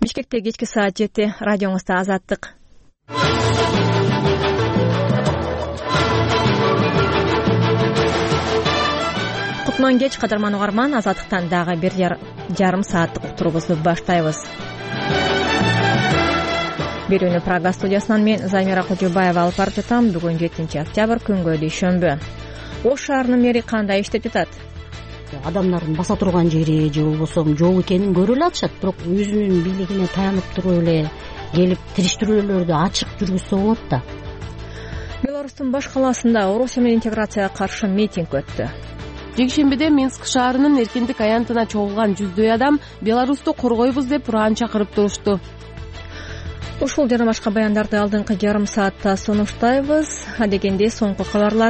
Бишкекте кечки саат 7, радиоңузда Азаттык. Кутман кеч, кадырман угарман, Азаттыктан дагы бир жарым сааттык уктуруубузду баштайбыз. Берүүнү Прага студиясынан мен Замира Кожобаева алып барып жатам. Бүгүн 7 октябрь, күнгө дүйшөмбү. Ош шаарынын мэри кандай иштеп жатат? Адамдардын баса турган жери же болбосо жол экенин көрө эле атышат, бирок өзүнүн бийлигине таянып туруп эле келип териштирүүлөрдү ачык жүргүзсө болот да. Беларустун баш калаасында Орусия менен интеграцияга каршы митинг өттү. Жекшембиде Минск шаарынын эркиндик аянтына чогулган жүздөй адам Беларусту коргойбуз деп уран чакырып турушту. Ушул жана башка баяндарды алдыңкы жарым саатта сунуштайбыз. Адегенде соңку кабарлар.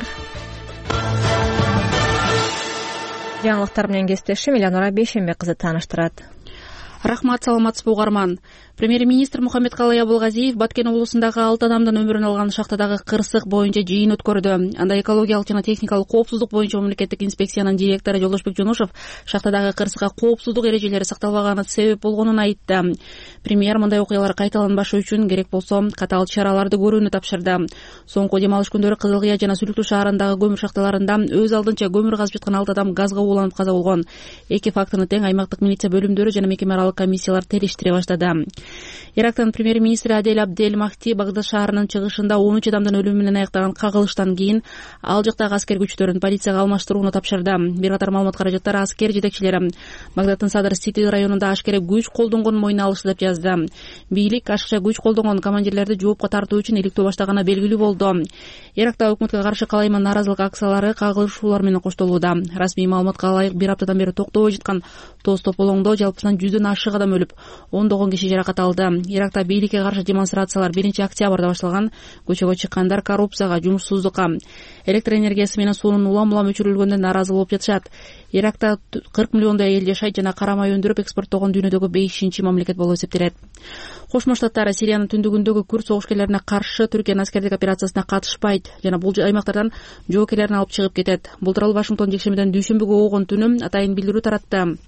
Жаңылыктар менен кесиптешим Элянора Бейшембек кызы тааныштырат. Рахмат, саламатсызбы угарман. Премьер-министр Мухаммедкалый Абылгазиев Баткен облусундагы 6 адамдын өмүрүн алган шахтадагы кырсык боюнча жыйын өткөрдү. Анда экологиялык жана техникалык коопсуздук боюнча мамлекеттик инспекциянын директору Жолдошбек Жонушев шахтадагы кырсыкка коопсуздук эрежелери сакталбаганы себеп болгонун айтты. Премьер мындай окуялар кайталанбашы үчүн керек болсо катаал чараларды көрүүнү тапшырды. Соңку дем алыш күндөрү Кызыл Кыя жана Сүлүктүү шаарындагы көмүр шахталарында өз алдынча көмүр казып жаткан 6 адам газга ууланып каза болгон. Эки фактыны тең аймактык милиция бөлүмдөрү жана мекеме аралык комиссиялар териштире баштады. Ирактын премьер-министри Адель Абдель Махти Багдад шаарынын чыгышында 13 адамдын өлүмү менен аяктаган кагылыштан кийин ал жактагы аскер күчтөрүн полицияга алмаштырууну тапшырды. Бир катар маалымат каражаттары аскер жетекчилери Багдадтын Садыр Сити районунда ашкере күч колдонгонун мойнуна алышты деп жазды. Бийлик ашыкча күч колдонгон командирлерди жоопко тартуу үчүн иликтөө баштаганы белгилүү болду. Иракта өкмөткө каршы калайман нааразылык акциялары кагылышуулар менен коштолууда. Расмий маалыматка ылайык бир аптадан бери токтобой жаткан тоз тополоңдо жалпысынан 100дөн ашык адам өлүп, 10 киши жаракат алды. Иракта бийликке каршы демонстрациялар 1 октябрда башталган. Көчөгө чыккандар коррупцияга, жумушсуздукка, электр энергиясы менен суунун улам-улам өчүрүлгөндөн нааразы болуп жатышат. Иракта 40 миллиондой эл жашайт жана кара май өндүрүп экспорттогон дүйнөдөгү 5-чи мамлекет болуп эсептелет. Кошмо Штаттар Сириянын түндүгүндөгү күрд согушкерлерине каршы Түркиянын аскердик операциясына катышпайт жана бул аймактардан жоокерлерин алып чыгып кетет. Бул тууралуу Вашингтон жекшембиден дүйшөмбүгө болгон түнү атайын билдирүү таратты.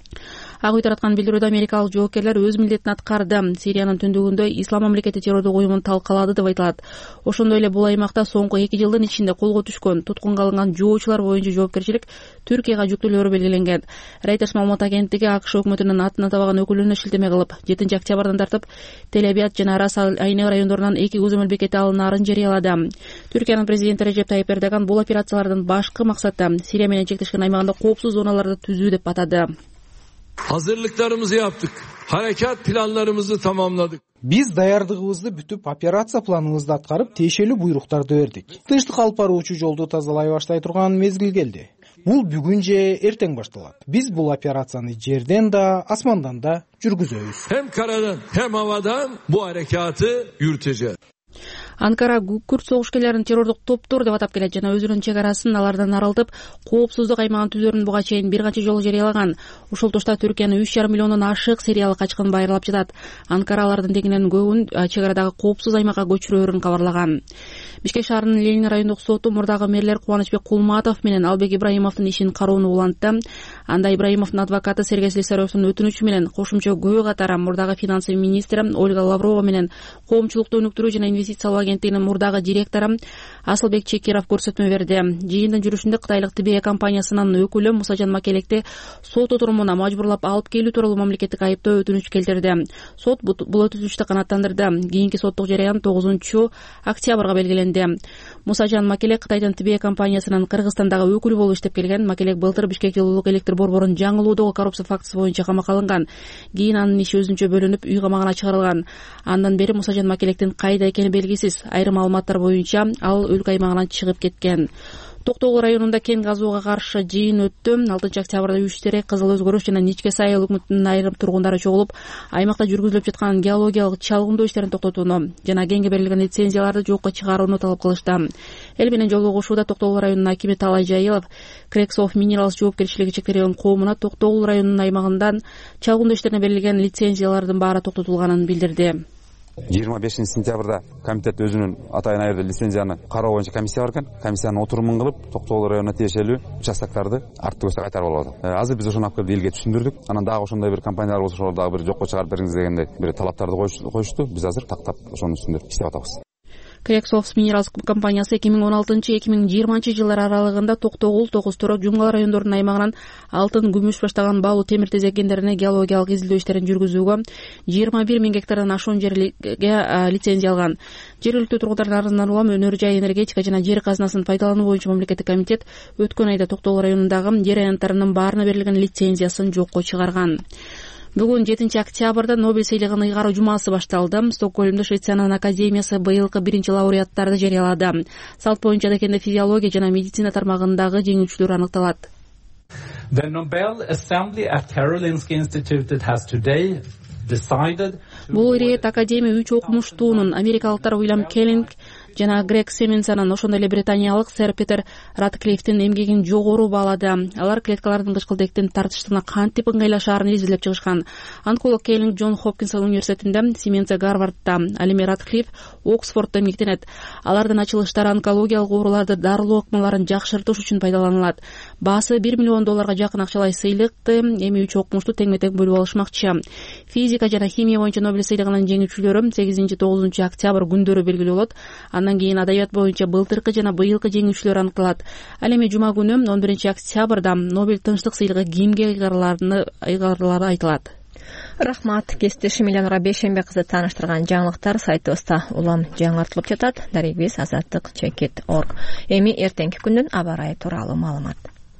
Ак үй тараткан билдирүүдө америкалык жоокерлер өз милдетин аткарды. Сириянын түндүгүндө Ислам мамлекети террордук уюмун талкалады деп айтылат. Ошондой эле бул аймакта соңку 2 жылдын ичинде колго түшкөн, туткунга алынган жоочулар боюнча жоопкерчилик Түркияга жүктөлөөрү белгиленген. Reuters маалымат агенттиги АКШ өкмөтүнүн атын атабаган өкүлүнө шилтеме кылып, 7 октябрдан тартып Тель-Абад жана Рас Аль-Айны райондорунан 2 көзөмөл бекети алынаарын жарыялады. Түркиянын президенти Режеп Тайип Эрдоган бул операциялардын башкы максаты Сирия менен чектешкен аймагында коопсуз зоналарды түзүү деп атады. Hazırlıklarımızı yaptık. Harekat planlarımızı tamamladık. Биз даярдыгыбызды бүтүп, операция планыбызды аткарып, тиешелүү буйруктарды бердик. Тынчтык алып баруучу жолду тазалай баштай турган мезгил келди. Бул бүгүн же эртең башталат. Биз бул операцияны жерден да, асмандан да жүргүзөбүз. Hem karadan hem havadan bu harekatı yürüteceğiz. Анкара күрд согушкерлерин террордук топтор деп атап келет жана өзүнүн чек арасын алардан аралтып, коопсуздук аймагын түзөрүн буга чейин бир канча жолу жарыялаган. Ушул тушта Түркиянын 3,5 миллиондон ашык сириялык качкын байырлап жатат. Анкара алардын дегенен көбүн чек арадагы коопсуз аймакка көчүрөөрүн кабарлаган. Бишкек шаарынын Ленин райондук соту мурдагы мэрлер Кубанычбек Кулматов менен Албек Ибраимовдун ишин кароону улантты. Анда Ибраимовдун адвокаты Сергей Слесаревдун өтүнүчү менен кошумча көбү катары мурдагы финансы министри Ольга Лаврова менен коомчулукту өнүктүрүү жана инвестициялоо агенттигинин мурдагы директору Асылбек Чекиров көрсөтмө берди. Жыйындын жүрүшүндө Кытайлык Тибея компаниясынын өкүлү Мусажан Макелекти сот отурумуна мажбурлап алып келүү тууралуу мамлекеттик айыптоо өтүнүч келтирди. Сот бул өтүнүчтү канааттандырды. Кийинки соттук жарыян 9 октябрга белгиленди. Мусажан Макелек Кытайдын Тибея компаниясынын Кыргызстандагы өкүлү болуп иштеп келген. Макелек былтыр Бишкек жылуулук электр борборун жаңылоодогу коррупция фактысы боюнча камакка алынган. Кийин анын иши өзүнчө бөлүнүп, үй камагына чыгарылган. Андан бери Мусажан Макелектин кайда экени белгисиз. Айрым маалыматтар боюнча ал өлкө аймагынан чыгып кеткен. Токтогул районунда кен газууга каршы жыйын өттү. 6 октябрда Үчтерек, Кызыл Өзгөрүш жана Ничке Сай өкмөтүнүн айрым тургундары чогулуп, аймакта жүргүзүлүп жаткан геологиялык чалгындоо иштерин токтотууну жана кенге берилген лицензияларды жокко чыгарууну талап кылышты. Эл менен жолугушууда Токтогул районунун акими Талай Жайылов Крексов Minerals жоопкерчилиги чектелген коомуна Токтогул районунун аймагынан чалгындоо иштерине берилген лицензиялардын баары токтотулганын билдирди. 25-сентябрда комитет өзүнүн атайын айырды лицензияны кароо боюнча комиссия бар экен. Комиссиянын отурумун кылып, Токтогул районуна тиешелүү участоктарды артты көзсө кайтарып алып атат. Азыр биз ошону алып келип элге түшүндүрдүк. Анан дагы ошондой бир компаниялар болсо ошолор дагы бир жокко чыгарып бериңиз дегендей бир талаптарды коюшту. Биз азыр тактап ошону түшүндүрүп иштеп атабыз. Крексофт Minerals компаниясы 2016-2020 жылдар аралыгында Токтогул, Тогуз-Торок, Жумгал райондорунун аймагынан алтын, күмүш баштаган баалуу темир тезек кендерине геологиялык изилдөө иштерин жүргүзүүгө 21 000 гектардан ашуун жерге лицензия алган. Жергиликтүү тургундардын арызынан улам өнөр жай, энергетика жана жер казынасын пайдалануу боюнча мамлекеттик комитет өткөн айда Токтогул районундагы жер аянттарынын баарына берилген лицензиясын жокко чыгарган. Бүгүн 7 октябрда Нобель сыйлыгынын ыйгаруу жумасы башталды. Стокгольмдо Швециянын академиясы быйылкы биринчи лауреаттарды жарыялады. Салт боюнча дегенде физиология жана медицина тармагындагы жеңүүчүлөр аныкталат. The Nobel Assembly at Karolinska Institute has today decided. Бул ирет академия 3 окумуштуунун америкалыктар Уильям Келлинг жана Грег Семенсанын, ошондой эле британиялык сэр Питер Ратклифтин эмгегин жогору баалады. Алар клеткалардын кычкылтектин тартыштыгына кантип ыңгайлашаарын изилдеп чыгышкан. Онколог Келлинг Джон Хопкинс университетинде, Семенса Гарвардда, ал эми Ратклиф Оксфорддо эмгектенет. Алардын ачылыштары онкологиялык ооруларды дарылоо ыкмаларын жакшыртыш үчүн пайдаланылат. Баасы $1 миллион жакын акчалай сыйлыкты эми 3 окумушту тең-метең бөлүп алышмакчы. Физика жана химия боюнча Нобель сыйлыгынын жеңүүчүлөрү 8-9 октябрь күндөрү белгилүү болот. Андан кийин адабият боюнча былтыркы жана быйылкы жеңүүчүлөр аныкталат. Ал эми жума күнү 11 октябрда Нобель тынчтык сыйлыгы кимге ыйгарылары айтылат. Рахмат. Кесиптешим Милянура Бейшембе кызы тааныштырган жаңылыктар сайтыбызда улам жаңыртылып жатат. Дарегибиз azadlik.org. Эми эртеңки күндүн аба ырайы тууралуу маалымат.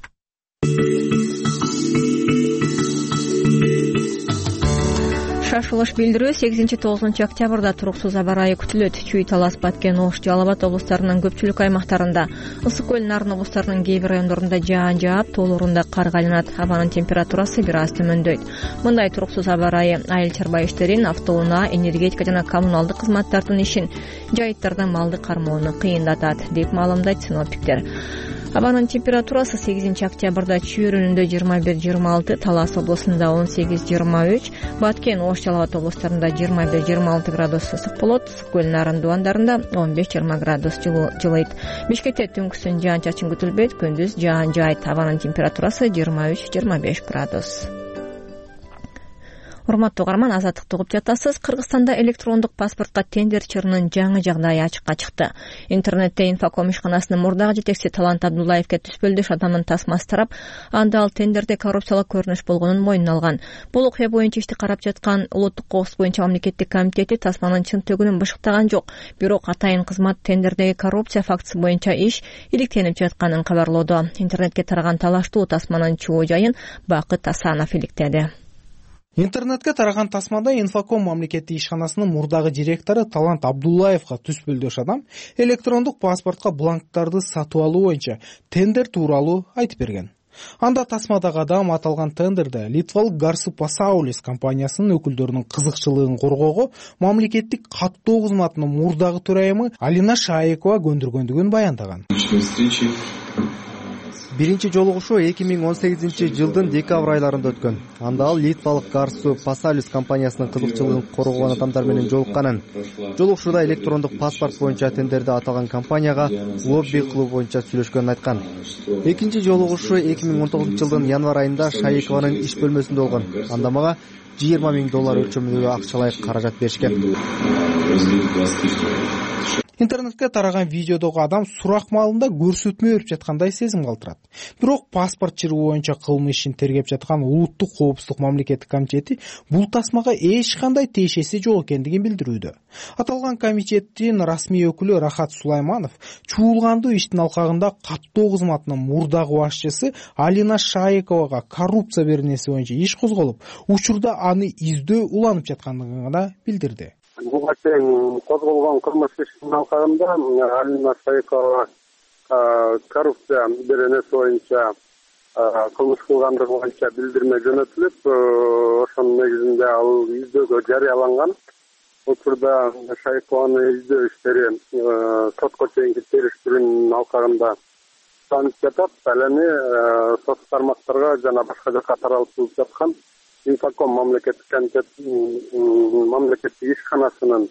Шашылыш билдирүү 8-9 октябрда туруксуз аба ырайы күтүлөт. Чүй, Талас, Баткен, Ош, Жалал Абад облустарынын көпчүлүк аймактарында, Ысык көл, Нарын облустарынын кээ бир райондорунда жаан жаап, тоолорунда кар кайланат. Абанын температурасы бир аз төмөндөйт. Мындай туруксуз аба ырайы айыл чарба иштерин, автоунаа, энергетика жана коммуналдык кызматтардын ишин, жайыттарда малды кармоону кыйындатат, деп маалымдайт синоптиктер. Абанын температурасы 8 октябрда Чүй районунда 21-26, Талас облусунда 18-23, Баткен, Ош, Жалал Абад облустарында 21-26 градус ысык болот. Ысык көл, Нарын дубандарында 15-20 градус жылыйт. Бишкекте түнкүсүн жаан чачын күтүлбөйт, күндүз жаан жаайт. Абанын температурасы 23-25 градус. Урматтуу угарман, азаттыкты угуп жатасыз. Кыргызстанда электрондук паспортко тендер чырынын жаңы жагдайы ачыкка чыкты. Интернетте Инфоком ишканасынын мурдагы жетекчиси Талант Абдуллаевге түспөлдөш адамдын тасмасы тарап, анда ал тендерде коррупциялык көрүнүш болгонун мойнуна алган. Бул окуя боюнча ишти карап жаткан Улуттук коопсуздук боюнча мамлекеттик комитети тасманын чын-төгүнүн бышыктаган жок. Бирок атайын кызмат тендердеги коррупция фактысы боюнча иш иликтенип жатканын кабарлоодо. Интернетке тараган талаштуу тасманын чоо жайын Бакыт Асанов иликтеди. Интернетке тараган тасмада Инфоком мамлекеттик ишканасынын мурдагы директору Талант Абдуллаевга түспөлдөш адам электрондук паспортко бланктарды сатып алуу боюнча тендер тууралуу айтып берген. Анда тасмадагы адам аталган тендерде литвалык Garsu Pasaulis компаниясынын өкүлдөрүнүн кызыкчылыгын коргоого мамлекеттик каттоо кызматынын мурдагы төрайымы Алина Шаекова көндүргөндүгүн баяндаган. Биринчи жолугушуу 2018 жылдын декабрь айларында өткөн. Анда ал литвалык Garsu Pasaulis компаниясынын кызыкчылыгын коргогон адамдар менен жолукканын. Жолугушууда электрондук паспорт боюнча тендерде аталган компанияга лобби кылуу боюнча сүйлөшкөнүн айткан. Экинчи жолугушуу 2019 жылдын январь айында Шаекованын иш бөлмөсүндө болгон. Анда мага $20 000 өлчөмүндөгү акчалай каражат беришкен. Интернетке тараган видеодогу адам сурак маалында көрсөтмө берип жаткандай сезим калтырат. Бирок паспорт чыруу боюнча кылмыш ишин тергеп жаткан Улуттук коопсуздук мамлекеттик комитети бул тасмага эч кандай тиешеси жок экендигин билдирүүдө. Аталган комитеттин расмий өкүлү Рахат Сулайманов чуулгандуу иштин алкагында каттоо кызматынын мурдагы башчысы Алина Шаековага коррупция беренеси боюнча иш козголуп, учурда аны издөө уланып жаткандыгын гана билдирди. Буга чейин козголгон кылмыш ишинин алкагында Алина Шаекова коррупция беренеси боюнча кылмыш кылгандыгы боюнча билдирме жөнөтүлүп, ошонун негизинде ал издөөгө жарыяланган. Учурда Шаекованын издөө иштери сотко чейинки териштирүүнүн алкагында танып жатат. Ал эми сот тармактарга жана башка жакка таралып жаткан Инфоком мамлекеттик комитет мамлекеттик ишканасынын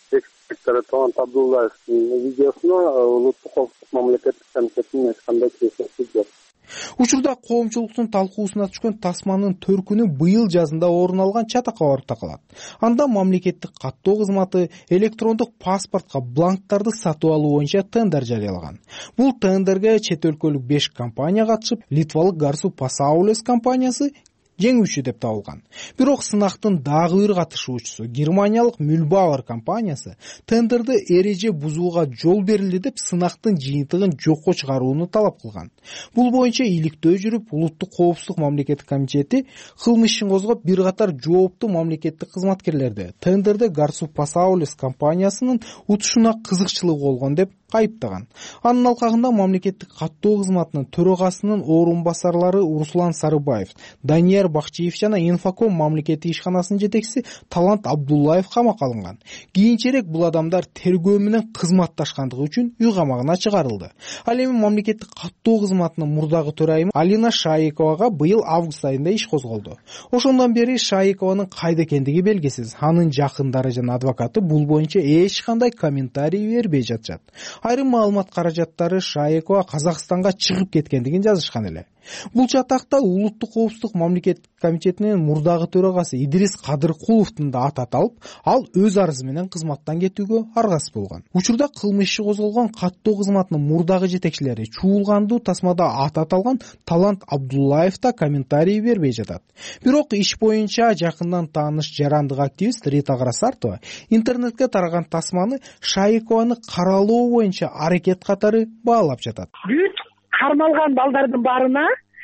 экс-директору Талант Абдуллаевдин видеосуна улуттук коопсуздук мамлекеттик комитетинин эч кандай тиешеси жок. Учурда коомчулуктун талкуусуна түшкөн тасманын төркүнү быйыл жазында орун алган чатакка барып такалат. Анда мамлекеттик каттоо кызматы электрондук паспортко бланктарды сатып алуу боюнча тендер жарыялаган. Бул тендерге чет өлкөлүк 5 компания катышып, литвалык Garsu Pasaules компаниясы жеңүүчү деп табылган. Бирок сынактын дагы бир катышуучусу Германиялык Mühlbauer компаниясы тендерди эреже бузууга жол берилди деп сынактын жыйынтыгын жокко чыгарууну талап кылган. Бул боюнча иликтөө жүрүп, улуттук коопсуздук мамлекеттик комитети кылмыш ишин козгоп, бир катар жооптуу мамлекеттик кызматкерлерди тендерде Garsu Pasaules компаниясынын утушуна кызыкчылыгы болгон деп кайыптаган. Анын алкагында мамлекеттик каттоо кызматынын төрагасынын орун басарлары Руслан Сарыбаев, Данияр Бакчиев жана Инфоком мамлекеттик ишканасынын жетекчиси Талант Абдуллаев камакка алынган. Кийинчерээк бул адамдар тергөө менен кызматташкандыгы үчүн үй камагына чыгарылды. Ал эми мамлекеттик каттоо кызматынын мурдагы төрайымы Алина Шаиковага быйыл август айында иш козголду. Ошондон бери Шаикованын кайда экендиги белгисиз. Анын жакындары жана адвокаты бул боюнча эч кандай комментарий бербей жатышат. Айрым маалымат каражаттары Шаикова Казакстанга чыгып кеткендигин жазышкан эле. Бул чатакта улуттук коопсуздук мамлекеттик комитетинин мурдагы төрагасы Идрис Кадыркуловдун да аты аталып, ал өз арызы менен кызматтан кетүүгө аргасыз болгон. Учурда кылмыш иши козголгон каттоо кызматынын мурдагы жетекчилери чуулгандуу тасмада аты аталган Талант Абдуллаев да комментарий бербей жатат. Бирок иш боюнча жакындан тааныш жарандык активист Рита Карасартова интернетке тараган тасманы Шаикованы каралоо боюнча аракет катары баалап жатат. Кармалган балдардын баарына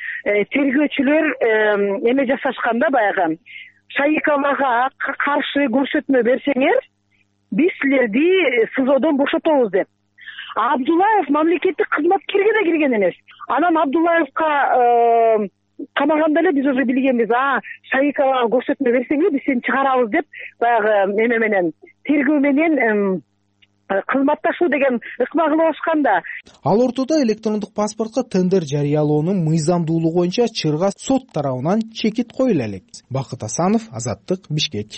тергөөчүлөр эме жасашканда баягы Шаиковага каршы көрсөтмө берсеңер, биз силерди СИЗОдон бошотобуз деп. Абдуллаев мамлекеттик кызматкерге да кирген эмес. Анан Абдуллаевка камаганда эле биз уже билгенбиз. Шаиковага көрсөтмө берсеңер, биз сени чыгарабыз деп баягы эме менен тергөө менен кызматташуу деген ыкма кылып ашканда. Ал ортодо электрондук паспортко тендер жарыялоонун мыйзамдуулугу боюнча чырга сот тарабынан чекит коюла элек. Бакыт Асанов, Азаттык, Бишкек.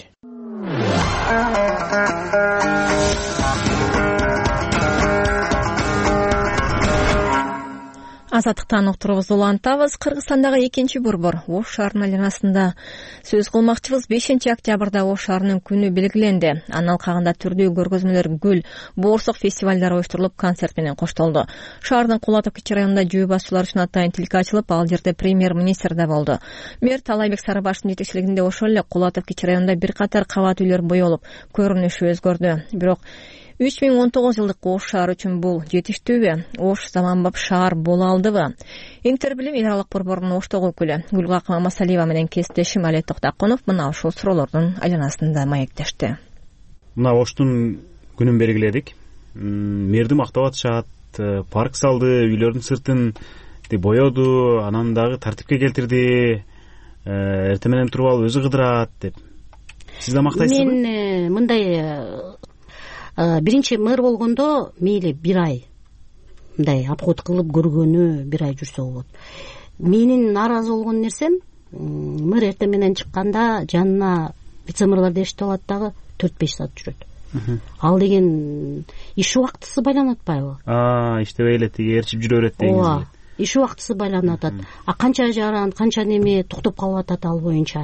Азаттыктан уктурубузду улантабыз. Кыргызстандагы экинчи борбор Ош шаарынын айланасында сөз кылмакчыбыз. 5-октябрда Ош шаарынын күнү белгиленди. Анын алкагында түрдүү көргөзмөлөр, гүл, боорсок фестивалдары оюштурулуп, концерт менен коштолду. Шаардын Кулатов кичи районунда жөө басуулар үчүн атайын тилке ачылып, ал жерде премьер-министр да болду. Мэр Талайбек Сарыбаштын жетекчилигинде ошол эле Кулатов кичи районунда бир катар кабат үйлөр боелуп, көрүнүшү өзгөрдү. Бирок 3019 жылдык Ош шаары үчүн бул жетиштүүбү? Ош заманбап шаар боло алдыбы? Интербилим эл аралык борборунун Оштогу өкүлү Гүлгакыма Масалиева менен кесиптешим Алет Токтакунов мына ушул суроолордун айланасында маектешти. Мына Оштун күнүн белгиледик. Мэрди мактап атышат, парк салды, үйлөрдүн сыртын боёду, анан дагы тартипке келтирди. Эртең менен туруп алып өзү кыдырат деп. Сиз да мактайсызбы? Мен мындай биринчи мэр болгондо мейли бир ай мындай обход кылып көргөнү бир ай жүрсө болот. Менин нааразы болгон нерсем, мэр эртең менен чыкканда жанына вице-мэрлар эшитип алат дагы 4-5 саат жүрөт. Ал деген иш убактысы байланат атпайбы? Иштебей эле тиги ээрчип жүрө берет дегиңиз. Иш убактысы байланат атат. Канча жаран, канча неме токтоп калып атат ал боюнча.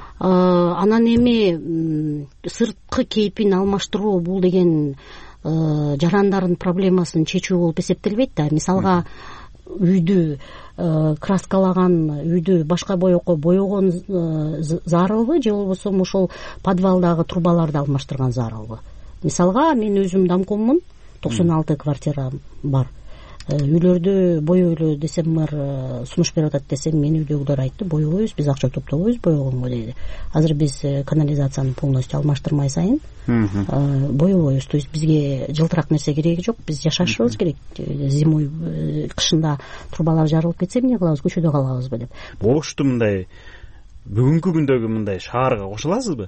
Анан эми сырткы кейпин алмаштыруу бул деген жарандардын проблемасын чечүү болуп эсептелбейт да. Мисалга үйдү краскалаган, үйдү башка боекко боегон зарылбы, же болбосо ошол подвалдагы трубаларды алмаштырган зарылбы. Мисалга мен өзүм домкоммун, 96 квартира бар. Үйлөрдү боёйлу десем, мэр сунуш берип атат десем, мен үйдөгүлөр айтты, боебойбуз, биз акча топтобойбуз, боегонго дейди. Азыр биз канализацияны полностью алмаштырмай сайын боебойбуз. То есть бизге жылтырак нерсе кереги жок, биз жашашыбыз керек. Зимой, кышында трубалар жарылып кетсе эмне кылабыз, көчөдө калабызбы деп. Ошту мындай бүгүнкү күндөгү мындай шаарга кошуласызбы?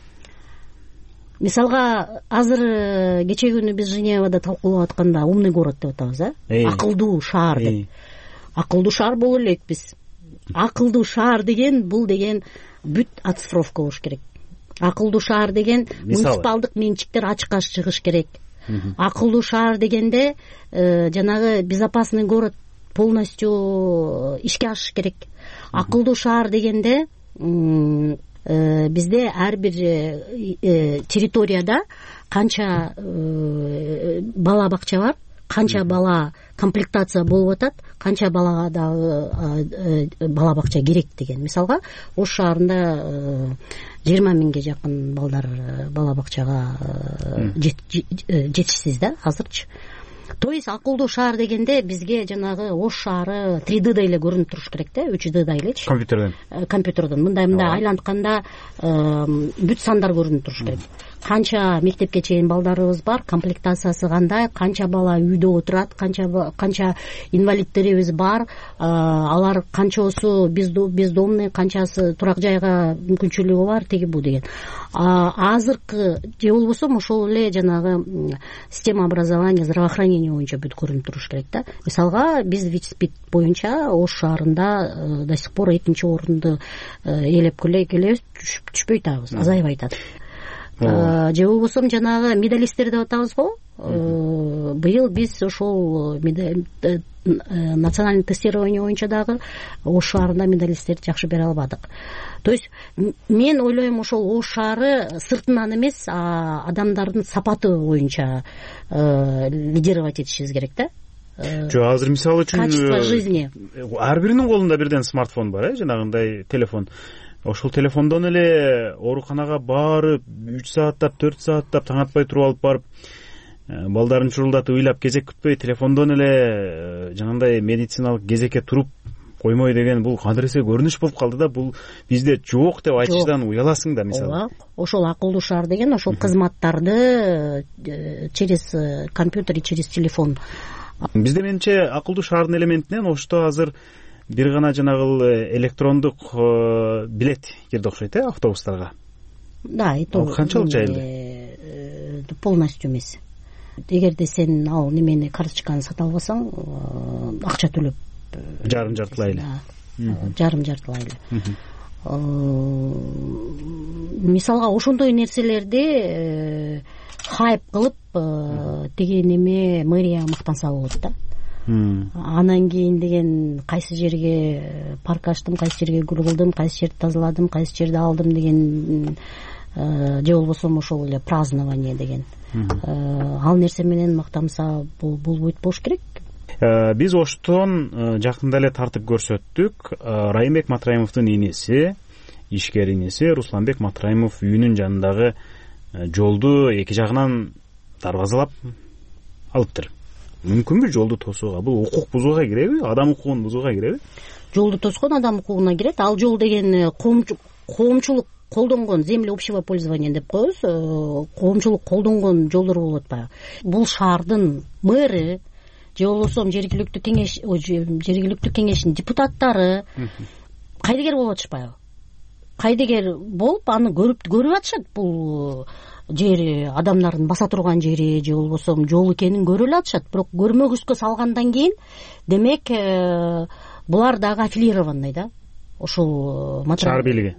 Мисалга азыр кече күнү биз Женевада талкуулап атканда умный город деп атабыз, акылдуу шаар деп. Акылдуу шаар боло элекпиз. Акылдуу шаар деген бул деген бүт оцифровка болуш керек. акылдуу шаар деген муниципалдык менчиктер ачыкка чыгыш керек. Акылдуу шаар дегенде жанагы безопасный город полностью ишке ашыш керек. Акылдуу шаар дегенде бизде ар бир территорияда канча бала бакча бар, канча бала комплектация болуп атат, канча балага дагы бала бакча керек деген. Мисалга Ош шаарында 20 миңге жакын балдар бала бакчага жетишсиз да азырчы. То есть акылдуу шаар дегенде бизге жанагы Ош шаары 3D эле көрүнүп туруш керек да, 3D элечи. Компьютерден мындай айлантканда бүт сандар көрүнүп туруш керек. Канча мектепке чейин балдарыбыз бар, комплектациясы кандай, канча бала үйдө отурат, канча инвалидтерибиз бар, алар канчосу бездомный, канчасы турак жайга мүмкүнчүлүгү бар, теги бу деген. Азыркы же болбосо ошол эле жанагы система образования, здравоохранение боюнча бүт көрүнүп туруш керек да. Мисалга биз ВИЧ-СПИД боюнча Ош шаарында до сих пор 2-нчи орунду ээлеп келебиз, түшпөйт атабыз, азайып атат. Же болбосо жанагы медалисттер деп атабыз го. Быйыл биз ошол национальный тестирование боюнча дагы Ош шаарында медалисттерди жакшы бере албадык. То есть мен ойлойм ошол Ош шаары сыртынан эмес, адамдардын сапаты боюнча лидировать этишибиз керек да. Жок, азыр мисалы үчүн качество жизни ар биринин колунда бирден смартфон бар, жанагындай телефон. Ошол телефондон эле ооруканага барып 3 сааттап 4 сааттап таң атпай туруп алып барып балдарын чурулдатып ыйлап кезек күтпөй телефондон эле жанагындай медициналык кезекке туруп коймой деген бул кандайдыр көрүнүш болуп калды да. Бул бизде жок деп айтышдан уяласың да. Мисалы ошол акылдуу шаар деген ошол кызматтарды через компьютер и через телефон. Бизде менимче акылдуу шаардын элементинен Ошто азыр бир гана жанагы электрондук билет кирди окшойт, автобустарга. Да, это канчалык жайылды? Полностью эмес. Эгерде сен ал немени карточканы сата албасаң, акча төлөп жарым-жартылай эле. Жарым-жартылай эле. Мисалга ошондой нерселерди хайп кылып тиги неме мэрия мактанса болот да. Анан кийин деген кайсы жерге парк ачтым, кайсы жерге гүл кылдым, кайсы жерди тазаладым, кайсы жерди алдым деген, же болбосо ошол эле празднование деген. Ал нерсе менен мактанса болбойт болуш керек. Биз Оштон жакында эле тартып көрсөттүк. Райымбек Матраимовдун энеси, ишкер энеси Русланбек Матраимов үйүнүн жанындагы жолду эки жагынан дарбазалап алыптыр. Мүмкүнбү жолду тосууга? Бул укук бузууга киреби? Адам укугун бузууга киреби? Жолду тоскон адам укугуна кирет. Ал жол деген коомчулук колдонгон, земля общего пользования деп коебуз. Коомчулук колдонгон жолдор болот атпайбы? Бул шаардын мэри же болбосо жергиликтүү кеңештин депутаттары кайдыгер болуп атышпайбы? Кайдыгер болуп аны көрүп атышат. Бул жери адамдардын баса турган жери же болбосо жол экенин көрүп эле атышат. Бирок көрмөгүзгө салгандан кийин демек булар дагы аффилированный да. Ошол шаар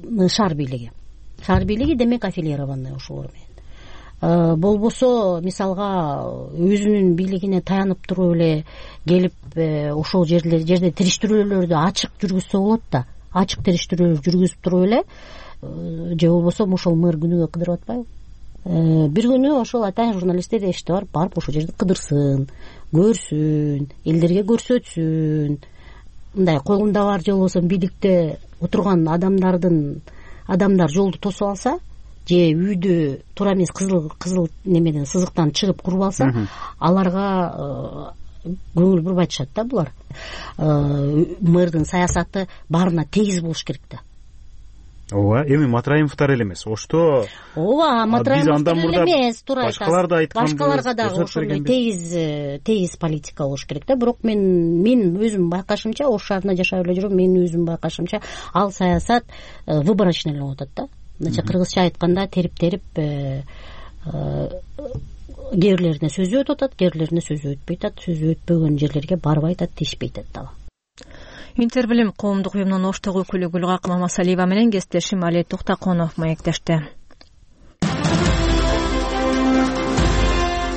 бийлиги демек аффилированный ошолор менен. Болбосо мисалга өзүнүн бийлигине таянып туруп эле келип ошол жерде териштирүүлөрдү ачык жүргүзсө болот да. Ачык териштирүүлөр жүргүзүп туруп эле же болбосо ошол мэр күнүгө кыдырып атпайбы? Бир күнү ошол атайын журналисттер эшите барып ошол жерди кыдырсын, көрсүн, элдерге көрсөтсүн. Мындай койгунда бар же болбосо бийликте отурган адамдар жолду тосуп алса, же үйдү туура эмес кызыл немеден сызыктан чыгып куруп алса, аларга көңүл бурбай атышат да булар. Мэрдин саясаты баарына тегиз болуш керек да. Ооба, эми Матраимовдор эле эмес. Ошто Матраимовдор эле эмес, туура айтасыз. Башкалар да айткан. Башкаларга дагы ошондой тегиз политика болуш керек да. Бирок мен өзүм байкашымча, Ош шаарында жашап эле жүрөм, мен өзүм байкашымча ал саясат выборочный эле болуп атат да. Значит, кыргызча айтканда терип кээрлерине сөзү өтүп атат, кээрлерине сөзү өтпөй атат, сөзү өтпөгөн жерлерге барбай атат, тиешпей атат дагы. Интербилим коомдук уюмунун Оштогу өкүлү Гүлгак Мамасалиева менен кесиптешим Али Туктаконов маектешти.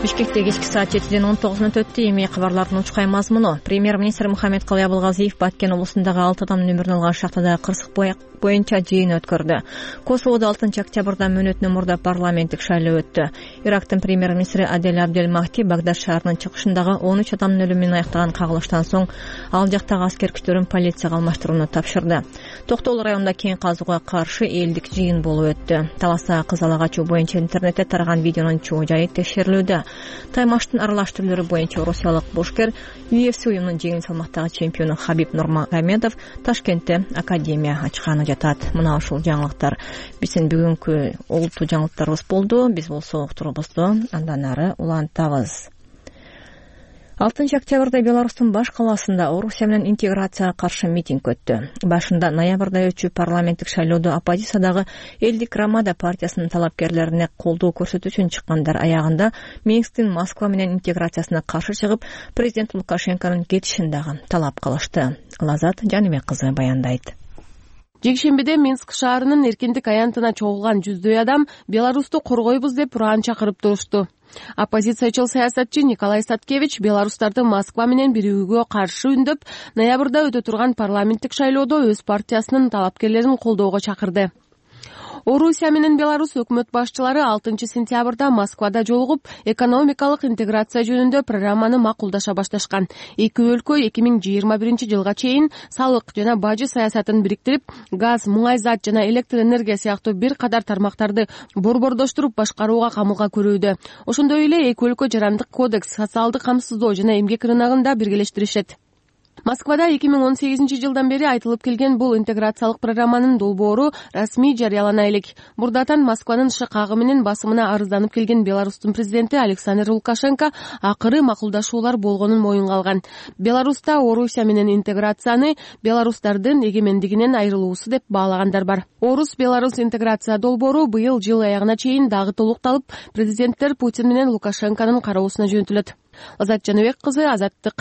Бишкекте кечки саат 7-ден 19 өттү. Эми кабарлардын учкай мазмуну. Премьер-министр Мухаммедкалый Абылгазиев Баткен облусундагы 6 адамдын өмүрүн алган шахтада кырсык боюнча жыйын өткөрдү. Косоводо 6 октябрда мөөнөтүнөн мурда парламенттик шайлоо өттү. Ирактын премьер-министри Адель Абдель Махди Багдад шаарынын чыгышындагы 13 адамдын өлүмүн аяктаган кагылыштан соң ал жактагы аскер күчтөрүн полицияга алмаштырууну тапшырды. Токтогул районунда кен казууга каршы элдик жыйын болуп өттү. Таласа кызала качуу боюнча интернетте тараган видеонун чоо жайы текшерилүүдө. Таймаштын аралаштыруулары боюнча орусиялык бошкер UFC уюмунун жеңил салмактагы чемпиону Хабиб Нурмагомедов Ташкентте академия ачканы жатат. Мына ушул жаңылыктар биздин бүгүнкү олуттуу жаңылыктарыбыз болду. Биз болсо уктурубузду андан ары улантабыз. 6 октябрда Беларустун баш калаасында Орусия менен интеграцияга каршы митинг өттү. Башында ноябрда өтчү парламенттик шайлоодо оппозициядагы Элдик Рамада партиясынын талапкерлерине колдоо көрсөтүү үчүн чыккандар аягында Минсктин Москва менен интеграциясына каршы чыгып, президент Лукашенконун кетишин дагы талап кылышты. Лазат Жаныбек кызы баяндайт. Жекшембиде Минск шаарынын эркиндик аянтына чогулган жүздөй адам Беларусту коргойбуз деп уран чакырып турушту. Оппозициячыл саясатчы Николай Статкевич Беларустарды Москва менен биригүүгө каршы үндөп, ноябрда өтө турган парламенттик шайлоодо өз партиясынын талапкерлерин колдоого чакырды. Орусия менен Беларусь өкмөт башчылары 6 сентябрда Москвада жолугуп, экономикалык интеграция жөнүндө программаны макулдаша башташкан. Эки өлкө 2021 жылга чейин салык жана бажы саясатын бириктирип, газ, муңай зат жана электр энергия сыяктуу бир кадар тармактарды борбордоштуруп башкарууга камылга көрүүдө. Ошондой эле эки өлкө жарандык кодекс, социалдык камсыздоо жана эмгек рыногун да биргелештиришет. Москвада 2018 жылдан бери айтылып келген бул интеграциялык программанын долбоору расмий жарыялана элек. Бурдатан Москванын шыкагы менен басымына арызданып келген Беларустун президенти Александр Лукашенко акыры макулдашуулар болгонун моюнга алган. Беларуста Орусия менен интеграцияны беларустардын эгемендигинен айрылуусу деп баалагандар бар. Орус-Беларус интеграция долбоору быйыл жыл аягына чейин дагы толукталып, президенттер Путин менен Лукашенконун кароосуна жөнөтүлөт. Азат Жаныбек кызы, Азаттык.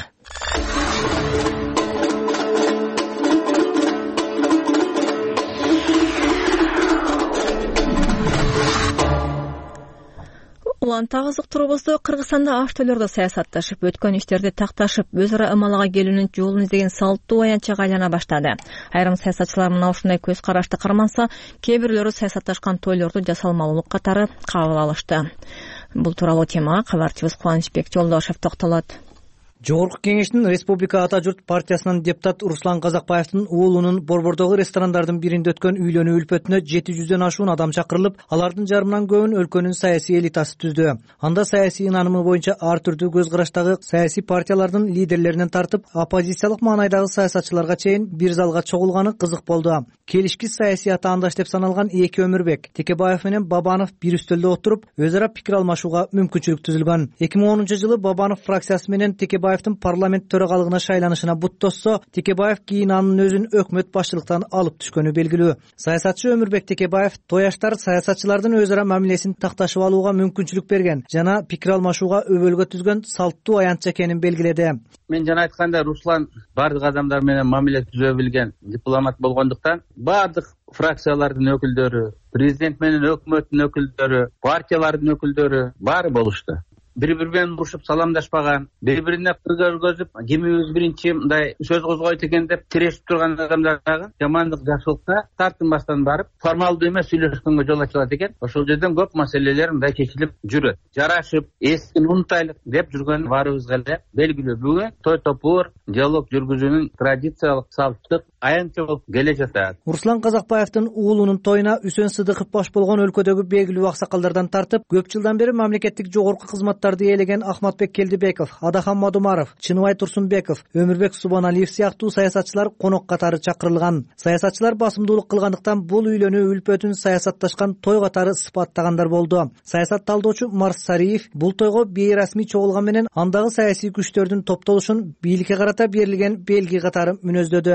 Улантабыз уктурубузду. Кыргызстанда автоолордо саясатташып, өткөн иштерди такташып, өз ара ымалага келүүнүн жолун издеген салттуу аянтчага айлана баштады. Айрым саясатчылар мына ушундай көз карашты карманса, кээ бирлөрү саясатташкан тойлорду жасалмалуулук катары кабыл алышты. Бул тууралуу темага кабарчыбыз Кубанычбек Жолдошев токтолот. Жогорку кеңештин Республика Ата журт партиясынын депутат Руслан Казакбаевдин уулунун Борбордогу ресторандардын биринде өткөн үйлөнүү үлпөтүнө 700дөн ашуун адам чакырылып, алардын жарымынан көбүн өлкөнүн саясий элитасы түздү. Анда саясий ынанымы боюнча ар түрдүү көз караштагы саясий партиялардын лидерлеринен тартып, оппозициялык маанайдагы саясатчыларга чейин бир залга чогулганы кызык болду. Келишкис саясий атаандаш деп саналган эки Өмүрбек, Текебаев менен Бабанов бир үстөлдө отуруп, өз ара пикир алмашууга мүмкүнчүлүк түзүлгөн. 2010-жылы Бабанов фракциясы менен Текебаевдин парламент төрагалыгына шайланышына бут тоссо, Текебаев кийин анын өзүн өкмөт башчылыктан алып түшкөнү белгилүү. Саясатчы Өмүрбек Текебаев тояштар саясатчылардын өз ара мамилесин такташып алууга мүмкүнчүлүк берген жана пикир алмашууга өбөлгө түзгөн салттуу аянтча экенин белгиледи. Мен жана айтканда Руслан бардык адамдар менен мамиле түзө билген дипломат болгондуктан бардык фракциялардын өкүлдөрү, президент менен өкмөттүн өкүлдөрү, партиялардын өкүлдөрү баары болушту. Бири-бири менен урушуп саламдашпаган, бири-бирине кыр көргөзүп, кимибиз биринчи мындай сөз козгойт экен деп тирешип турган адамдар дагы жамандык жакшылыкка тартынбастан барып, формалдуу эмес сүйлөшкөнгө жол ачылат экен. Ошол жерден көп маселелер мындай чечилип жүрөт. Жарашып, эскини унутайлык деп жүргөн баарыбызга эле белгилүү. Бүгүн той топур диалог жүргүзүүнүн традициялык салттык аянтча болуп келе жатат. Руслан Казакбаевдин уулунун тоюна Үсөн Сыдыков баш болгон өлкөдөгү белгилүү аксакалдардан тартып, көп жылдан бери мамлекеттик жогорку кызматтарды ээлеген Ахматбек Келдибеков, Адахан Мадумаров, Чыныбай Турсунбеков, Өмүрбек Субаналиев сыяктуу саясатчылар конок катары чакырылган. Саясатчылар басымдуулук кылгандыктан бул үйлөнүү үлпөтүн саясатташкан той катары сыпаттагандар болду. Саясат талдоочу Марс Сариев бул тойго бейрасмий чогулган менен андагы саясий күчтөрдүн топтолушун бийликке карата берилген белги катары мүнөздөдү.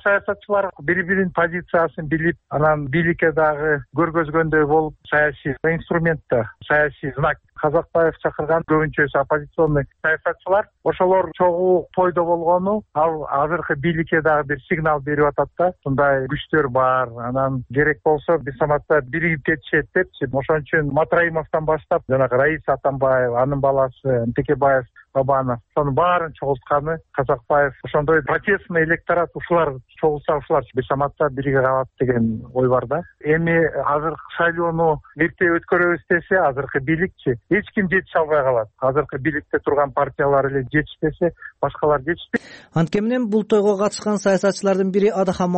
саясатчылар бири биринин позициясын билип, анан бийликке дагы көргөзгөндөй болуп, саясий инструмент да, саясий знак. Казакбаев чакырган көбүнчөсү оппозиционный саясатчылар, ошолор чогуу тойдо болгону, ал азыркы бийликке дагы бир сигнал берип атат да, мындай күчтөр бар, анан керек болсо бир саматта биригип кетишет депчи. Ошон үчүн Матраимовдон баштап, жанагы Раиса Атамбаев, анын баласы Текебаев, Бабанов, сонун баарын чогултканы Казакбаев. Ошондой протестный электорат ушулар чогулса, ушулар бир саматта бириге калат деген ой бар да. Эми азыркы шайлоону эрте өткөрөбүз десе, азыркы бийликчи эч ким жетише албай калат. Азыркы бийликте турган партиялар эле жетишпесе, башкалар жетишпейт. Анткени менен бул тойго катышкан саясатчылардын бири Адахан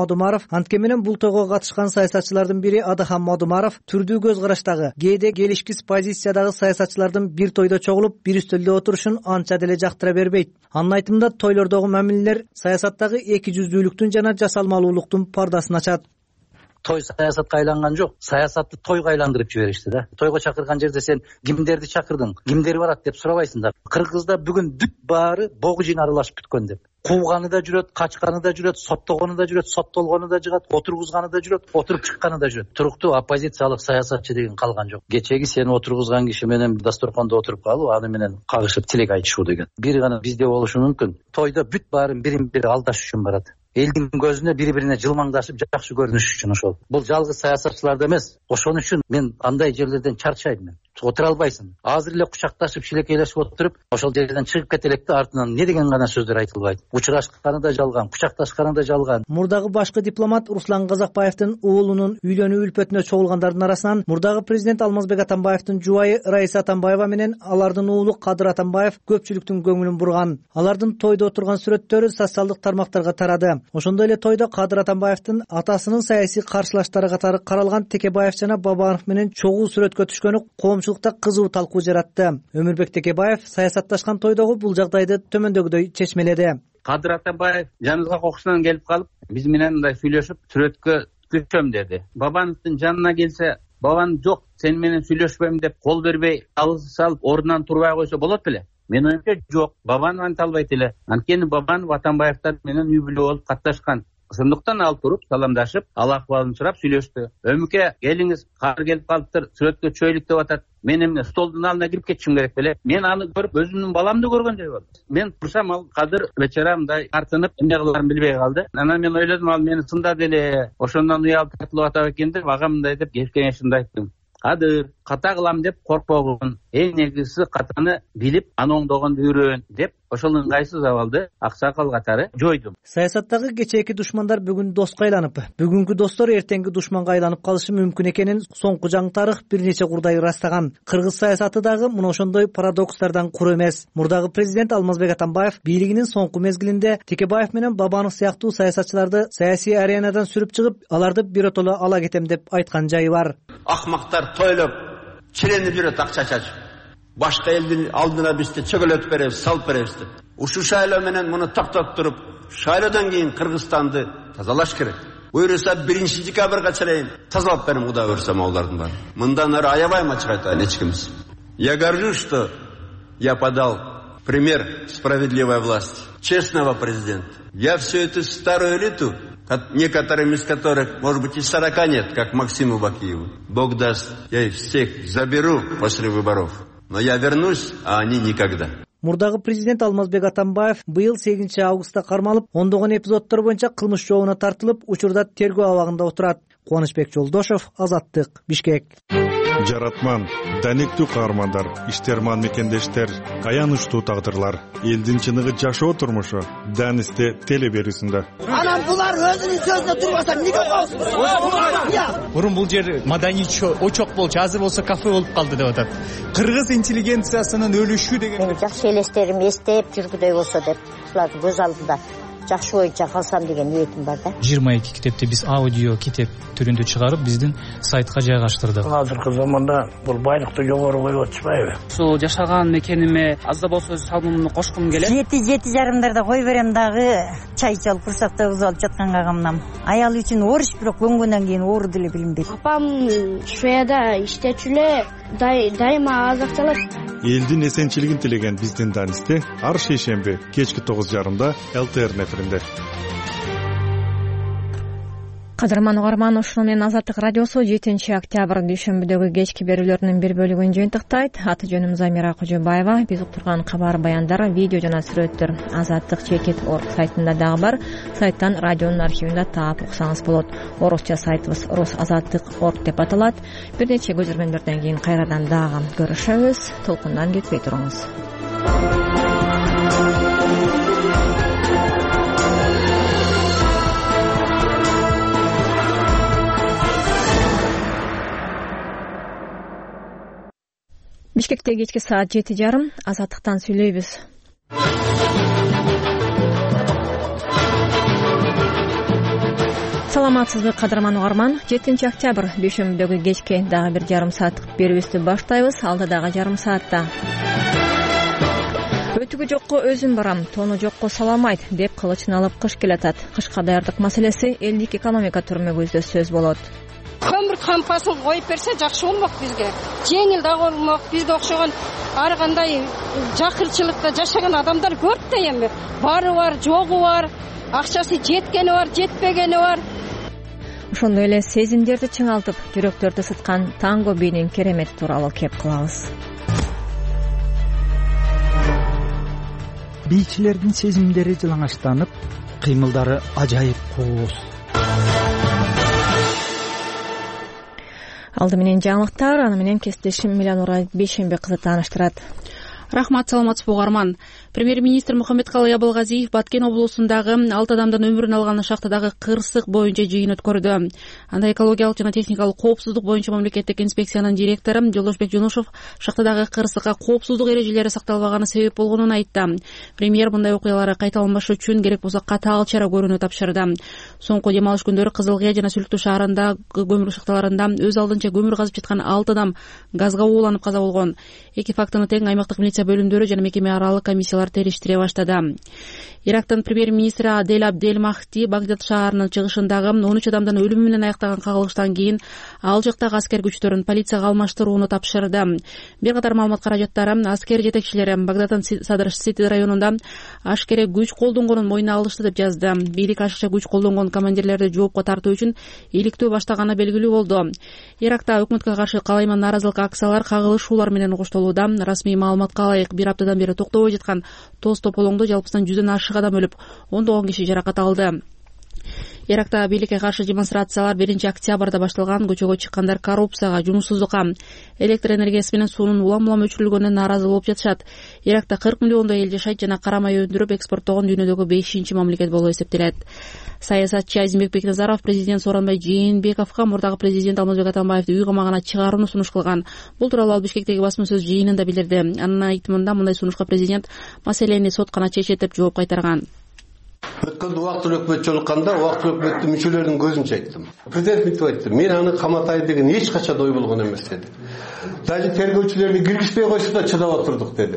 Модумаров түрдүү көз караштагы, кээде келишкис позициядагы саясатчылардын бир тойдо чогулуп, бир үстөлдө отурушун анча деле жактыра бербейт. Анын айтымында тойлордогу мамилелер саясаттагы эки жүздүүлүктүн жана жасалмалуулуктун пардасын ачат. Той саясатка айланган жок, саясатты тойго айландырып жиберишти да. Тойго чакырган жерде сен кимдерди чакырдың, кимдер барат деп сурабайсың да. Кыргызда бүгүн бүт баары богу жин аралашып бүткөн деп. Кууганы да жүрөт, качканы да жүрөт, соттогону да жүрөт, соттолгону да жыгат, отургузганы да жүрөт, отуруп чыкканы да жүрөт. Туруктуу оппозициялык саясатчы деген калган жок. Кечеги сени отургузган киши менен дасторкондо отуруп калып, аны менен кагышып тилек айтышуу деген. Бир гана бизде болушу мүмкүн. Тойдо бүт баарын бирин-бири алдаш үчүн барат. Элдин көзүнө бири-бирине жылмаңдашып жакшы көрүнүш үчүн ошол. Бул жалгыз саясатчыларда эмес. Ошон үчүн мен андай жерлерден чарчайм мен. Отура албайсың. Азыр эле кучакташып, шилекейлешип отуруп, ошол жерден чыгып кете элек да, артынан не деген гана сөздөр айтылбайт. Учурашканы да жалган, кучакташканы да жалган. Мурдагы башкы дипломат Руслан Казакбаевдин уулунун үйлөнүү үлпөтүнө чогулгандардын арасынан мурдагы президент Алмазбек Атамбаевдин жубайы Раиса Атамбаева менен алардын уулу Кадыр Атамбаев көпчүлүктүн көңүлүн бурган. Алардын тойдо отурган сүрөттөрү социалдык тармактарга тарады. Ошондой эле тойдо Кадыр Атамбаевдин атасынын саясий каршылаштары катары каралган Текебаев жана Бабанов менен чогуу сүрөткө түшкөнү коомчулукта кызуу талкуу жаратты. Өмүрбек Текебаев саясатташкан тойдогу бул жагдайды төмөндөгүдөй чечмеледи. Кадыр Атамбаев жаныбызга кокушунан келип калып, биз менен мындай сүйлөшүп, сүрөткө түшөм деди. Бабановдун жанына келсе, Бабан жок, сен менен сүйлөшпөйм деп кол бербей, алгыс салып, ордунан турбай койсо болот беле? Мен оюмча жок, Бабанов анта албайт эле. Анткени Бабанов Атамбаевдер менен үй бүлө болуп катташкан. Ошондуктан ал туруп, саламдашып, ал акыбалын сурап сүйлөштү. Өмүкө, келиңиз, Кадыр келип калыптыр, сүрөткө чөйлүк деп атат. Мен эмне столдун алдына кирип кетишим керек беле? Мен аны көрүп, өзүмдүн баламды көргөндөй болдум. Мен турсам, ал Кадыр бечара мындай тартынып, эмне кыларын билбей калды. Анан мен ойлодум, ал мени сындады эле, ошондон уялып тартылып атат экен деп, ага мындай деп кеңешимди айттым. Кадыр, ката кылам деп коркпогун. Эң негизгиси катаны билип, аны оңдогонду үйрөн деп, ошол ыңгайсыз абалды аксакал катары жойдум. Саясаттагы кечээки душмандар бүгүн доска айланып, бүгүнкү достор эртеңки душманга айланып калышы мүмкүн экенин соңку жаңы тарых бир нече курдай ырастаган. Кыргыз саясаты дагы мына ошондой парадокстардан кур эмес. Мурдагы президент Алмазбек Атамбаев бийлигинин соңку мезгилинде Текебаев менен Бабанов сыяктуу саясатчыларды саясий аренадан сүрүп чыгып, аларды биротоло ала кетем деп айткан жайы бар. Акмактар тойлоп, чиленип жүрөт акча чачып. Башка элдин алдына бизди чөгөлөтүп беребиз, салып беребиз деп. Ушу шайлоо менен муну токтотуп туруп, шайлоодон кийин Кыргызстанды тазалаш керек. Буюрса 1 декабрга чейин тазалап берем, Кудай буйрса маалдардын баары. Мындан ары аябайм ачык айтайын эч. Я горжусь, что я подал пример справедливой власти, честного президента. Я всю эту старую элиту, некоторым из которых, может быть, и 40 нет, как Максиму Бакиеву, Бог даст, я их всех заберу после выборов. Но я вернусь, а они никогда. Мурдагы президент Алмазбек Атамбаев быйыл 8 августта кармалып, ондогон эпизоддор боюнча кылмыш жообуна тартылып, учурда тергөө абагында отурат. Кубанычбек Жолдошов, Азаттык, Бишкек. Жаратман, даниктүү каармандар, иштерман мекендештер, аянычтуу тагдырлар, элдин чыныгы жашоо турмушу Данисте телеберүүсүндө. Анан булар өзүнүн сөзүнө турбаса эмнеге коюшпайт? Мурун бул жер маданий очок болчу, азыр болсо кафе болуп калды деп атат. Кыргыз интеллигенциясынын өлүшү деген. Мен жакшы элестерим эстеп жүргүдөй болсо деп, булардын көз алдында жакшы боюнча калсам деген ниетим бар да. 22 китепти биз аудио китеп түрүндө чыгарып, биздин сайтка жайгаштырдык. Азыркы заманда бул байлыкты жогору коюп атышпайбы? Ушул жашаган мекениме аз да болсо өз салымымды кошкум келет. 7-7:30 кой берем дагы, чай чалып курсакта уз алып жатканга камнам. Аял үчүн ориш, бирок көнгөндөн кийин оору деле билинбейт. Апам Шведияда иштечү эле, дайыма азак чалат. Элдин эсенчилигин тилеген биздин Данисте ар шейшемби кечки 9:30 ЛТР эфиринде. Кадырман угарман, ушуну менен Азаттык радиосу 7 октябрь дүйшөмбүдөгү кечки берүүлөрүнүн бир бөлүгүн жыйынтыктайт. Аты жөнүм Замира Кожобаева. Биз уктурган кабар, баяндар, видео жана сүрөттөр azattik.org сайтында дагы бар. Сайттан радионун архивинде таап уксаңыз болот. Орусча сайтыбыз rusazattik.org деп аталат. Бир нече көзөрмөндөрдөн кийин кайрадан дагы көрүшөбүз. Толкундан кетпей туруңуз. Бишкекте кечки саат 7:30. Азаттыктан сүйлөйбүз. Саламатсызбы кадырман угарман. 7 октябрь дүйшөмбүдөгү кечки дагы бир жарым сааттык берүүбүздү баштайбыз. Алда дагы жарым саатта. Өтүгү жокко өзүм барам, тону жокко саламайт деп кылычын алып кыш келатат. Кышка даярдык маселеси элдик экономика түрмөгүбүздө сөз болот. Көмүр кампасын коюп берсе жакшы болмок бизге. Жеңил да болмок. Бизге окшогон ар кандай жакырчылыкта жашаган адамдар көп да эми. Бары бар, жогу бар, акчасы жеткени бар, жетпегени бар. Ошондой эле сезимдерди чыңалтып, жүрөктөрдү сыткан танго бийнин керемети тууралуу кеп кылабыз. Бийчилердин сезимдери жылаңачтанып, кыймылдары ажайып кооз. Алды менен жаңылыктар, аны менен кесиптешим Миланура Бейшембек кызы тааныштырат. Рахмат, саламатсызбы угарман. Премьер-министр Мухаммедкалый Абылгазиев Баткен облусундагы 6 адамдын өмүрүн алган шахтадагы кырсык боюнча жыйын өткөрдү. Анда экологиялык жана техникалык коопсуздук боюнча мамлекеттик инспекциянын директору Жолдошбек Жунушев шахтадагы кырсыкка коопсуздук эрежелери сакталбаганы себеп болгонун айтты. Премьер мындай окуялар кайталанбаш үчүн керек болсо катаал чара көрүүнү тапшырды. Соңку демалыш күндөрү Кызыл Кыя жана Сүлүктүү шаарында көмүр шахталарында өз алдынча көмүр казып жаткан 6 адам газга ууланып каза болгон. Эки фактыны тең аймактык милиция бөлүмдөрү жана мекеме аралык комиссиялар териштире баштады. Ирактын премьер-министри Адель Абдель Махди Багдад шаарынын чыгышындагы 13 адамдын өлүмү менен аяктаган кагылыштан кийин ал жактагы аскер күчтөрүн полицияга алмаштырууну тапшырды. Бир катар маалымат каражаттары аскер жетекчилери Багдаддын Садр Сити районунда ашкере күч колдонгонун мойнуна алышты деп жазды. Бийлик ашыкча күч колдонгон командирлерди жоопко тартуу үчүн иликтөө баштаганы белгилүү болду. Иракта өкмөткө каршы калайма нааразылык акциялар кагылышуулар менен коштолууда. Расмий маалыматка ылайык бир аптадан бери токтобой жаткан тоз тополоңдо жалпысынан 100дөн ашык адам өлүп, 10 киши жаракат алды. Иракта бийликке каршы демонстрациялар 1 октябрда башталган. Көчөгө чыккандар коррупцияга, жумушсуздукка, электр энергиясы менен суунун улам-улам өчүрүлгөнүнө нааразы болуп жатышат. Иракта 40 миллиондой эл жашайт жана кара май өндүрүп экспорттогон дүйнөдөгү 5-чи мамлекет болуп эсептелет. Саясатчы Азимбек Бекназаров президент Сооронбай Жээнбековго мурдагы президент Алмазбек Атамбаевди үй камагына чыгарууну сунуш кылган. Бул тууралуу ал Бишкектеги басма сөз жыйынында билдирди. Анын айтымында мындай сунушка президент маселени сот гана чечет деп жооп кайтарган. Өткөндө убактылуу өкмөт жолукканда убактылуу өкмөттүн мүчөлөрүнүн көзүнчө айттым. Президент мынтип айтты: "Мен аны каматайын деген эч качан ой болгон эмес" деди. "Даже тергөөчүлөрдү киргизбей койсо да чыдап отурдук" деди.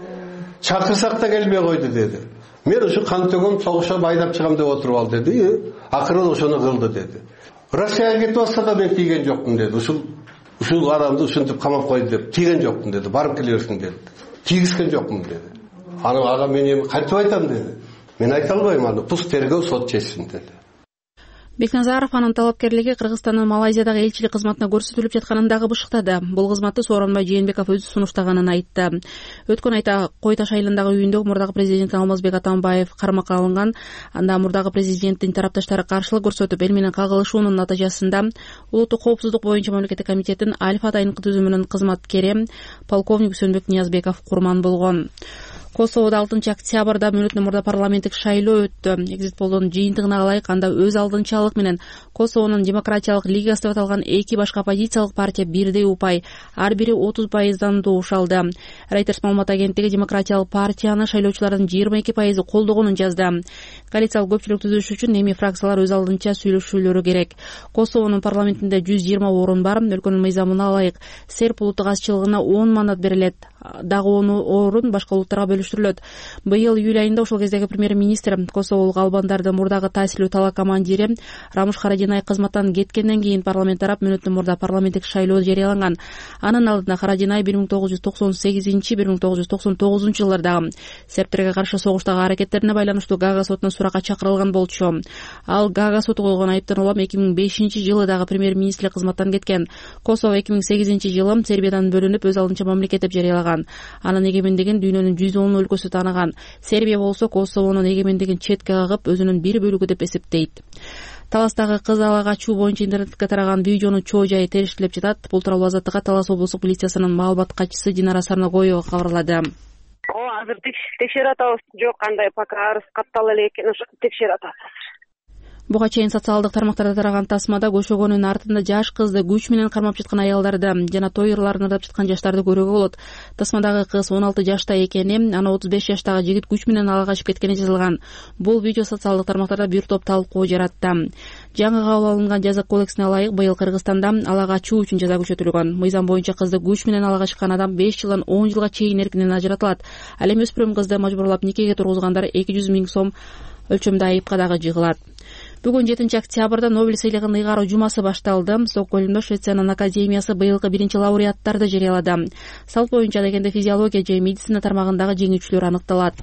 "Чакырсак да келбей койду" деди. "Мен ушу кан төгөм, согушуп айдап чыгам деп отуруп ал" деди. Акыры ошону кылды деди. "Россияга кетип атса да мен тийген жокмун" деди. Ушул адамды ушинтип камап койду деп тийген жокмун деди. "Барып келе берсин" деди. "Тийгизген жокмун" деди. Ага мен эми кантип айтам деди. "Мен айта албайм, аны пусть тергөө сот чечсин" деди. Бекназаров анын талапкерлиги Кыргызстандын Малайзиядагы элчилик кызматына көрсөтүлүп жатканын дагы бышыктады. Бул кызматты Сооронбай Жээнбеков өзү сунуштаганын айтты. Өткөн айда Кой Таш айылындагы үйүндө мурдагы президент Алмазбек Атамбаев кармакка алынган. Анда мурдагы президенттин тарапташтары каршылык көрсөтүп, эл менен кагылышуунун натыйжасында улуттук коопсуздук боюнча мамлекеттик комитеттин Альфа дайындык түзүмүнүн кызматкери полковник Үсөнбек Ниязбеков курман болгон. Косоводо 6 октябрда мөөнөтүнөн мурда парламенттик шайлоо өттү. Экзит полдун жыйынтыгына ылайык анда өз алдынчалык менен Косовонун демократиялык лигасы деп аталган 2 башка оппозициялык партия бирдей упай, ар бири 30% добуш алды. Reuters маалымат агенттиги демократиялык партияны шайлоочулардын 22% колдогонун жазды. Коалициялык көпчүлүк түзүш үчүн эми фракциялар өз алдынча сүйлөшүүлөрү керек. Косовонун парламентинде 120 орун бар. Өлкөнүн мыйзамына ылайык серб улуттук азчылыгына 10 мандат берилет. дагы 10 орун башка улуттарга бөлүштүрүлөт. Быйыл июль айында ошол кездеги премьер-министр косоволук албандардын мурдагы таасирлүү тала командири Рамуш Харадинай кызматтан кеткенден кийин парламент тарап мүнөттөн мурда парламенттик шайлоо жарыяланган. Анын алдында Харадинай 1998-1999 жылдардагы сербтерге каршы согуштагы аракеттерине байланыштуу Гага сотуна суракка чакырылган болчу. Ал Гага соту койгон айыптын улам 2005 дагы премьер-министрлик кызматтан кеткен. Косово 2008 жылы Сербиядан бөлүнүп өз алдынча мамлекет деп жарыялаган. Анын эгемендигин дүйнөнүн 110 өлкөсү тааныган. Сербия болсо Косовонун эгемендигин четке кагып, өзүнүн бир бөлүгү деп эсептейт. Таластагы кыз ала качуу боюнча интернетке тараган видеонун чоо жайы териштелип жатат. Бул тууралуу Азаттыкка Талас облустук милициясынын маалымат катчысы Динара Сарногоева кабарлады. Азыр текшерип атабыз. Жок, кандай пока арыз каттала элек экен, ошо текшерип атабыз. Буга чейин социалдык тармактарда тараган тасмада көшөгөнүн артында жаш кызды күч менен кармап жаткан аялдарды жана той ырларын ырдап жаткан жаштарды көрүүгө болот. Тасмадагы кыз 16 жашта экени, аны 35 жаштагы жигит күч менен ала качып кеткени жазылган. Бул видео социалдык тармактарда бир топ талкуу жаратты. Жаңы кабыл алынган жаза кодексине ылайык быйыл Кыргызстанда ала качуу үчүн жаза күчөтүлгөн. Мыйзам боюнча кызды күч менен ала качкан адам 5 жылдан 10 жылга чейин эркинен ажыратылат. Ал эми өспүрүм кызды мажбурлап никеге тургузгандар 200 000 сом өлчөмдө айыпка дагы жыгылат. Бүгүн 7 октябрда Нобель сыйлыгын ыйгаруу жумасы башталды. Стокгольмдо Швециянын академиясы быйылкы биринчи лауреаттарды жарыялады. Салт боюнча дегенде физиология же медицина тармагындагы жеңүүчүлөр аныкталат.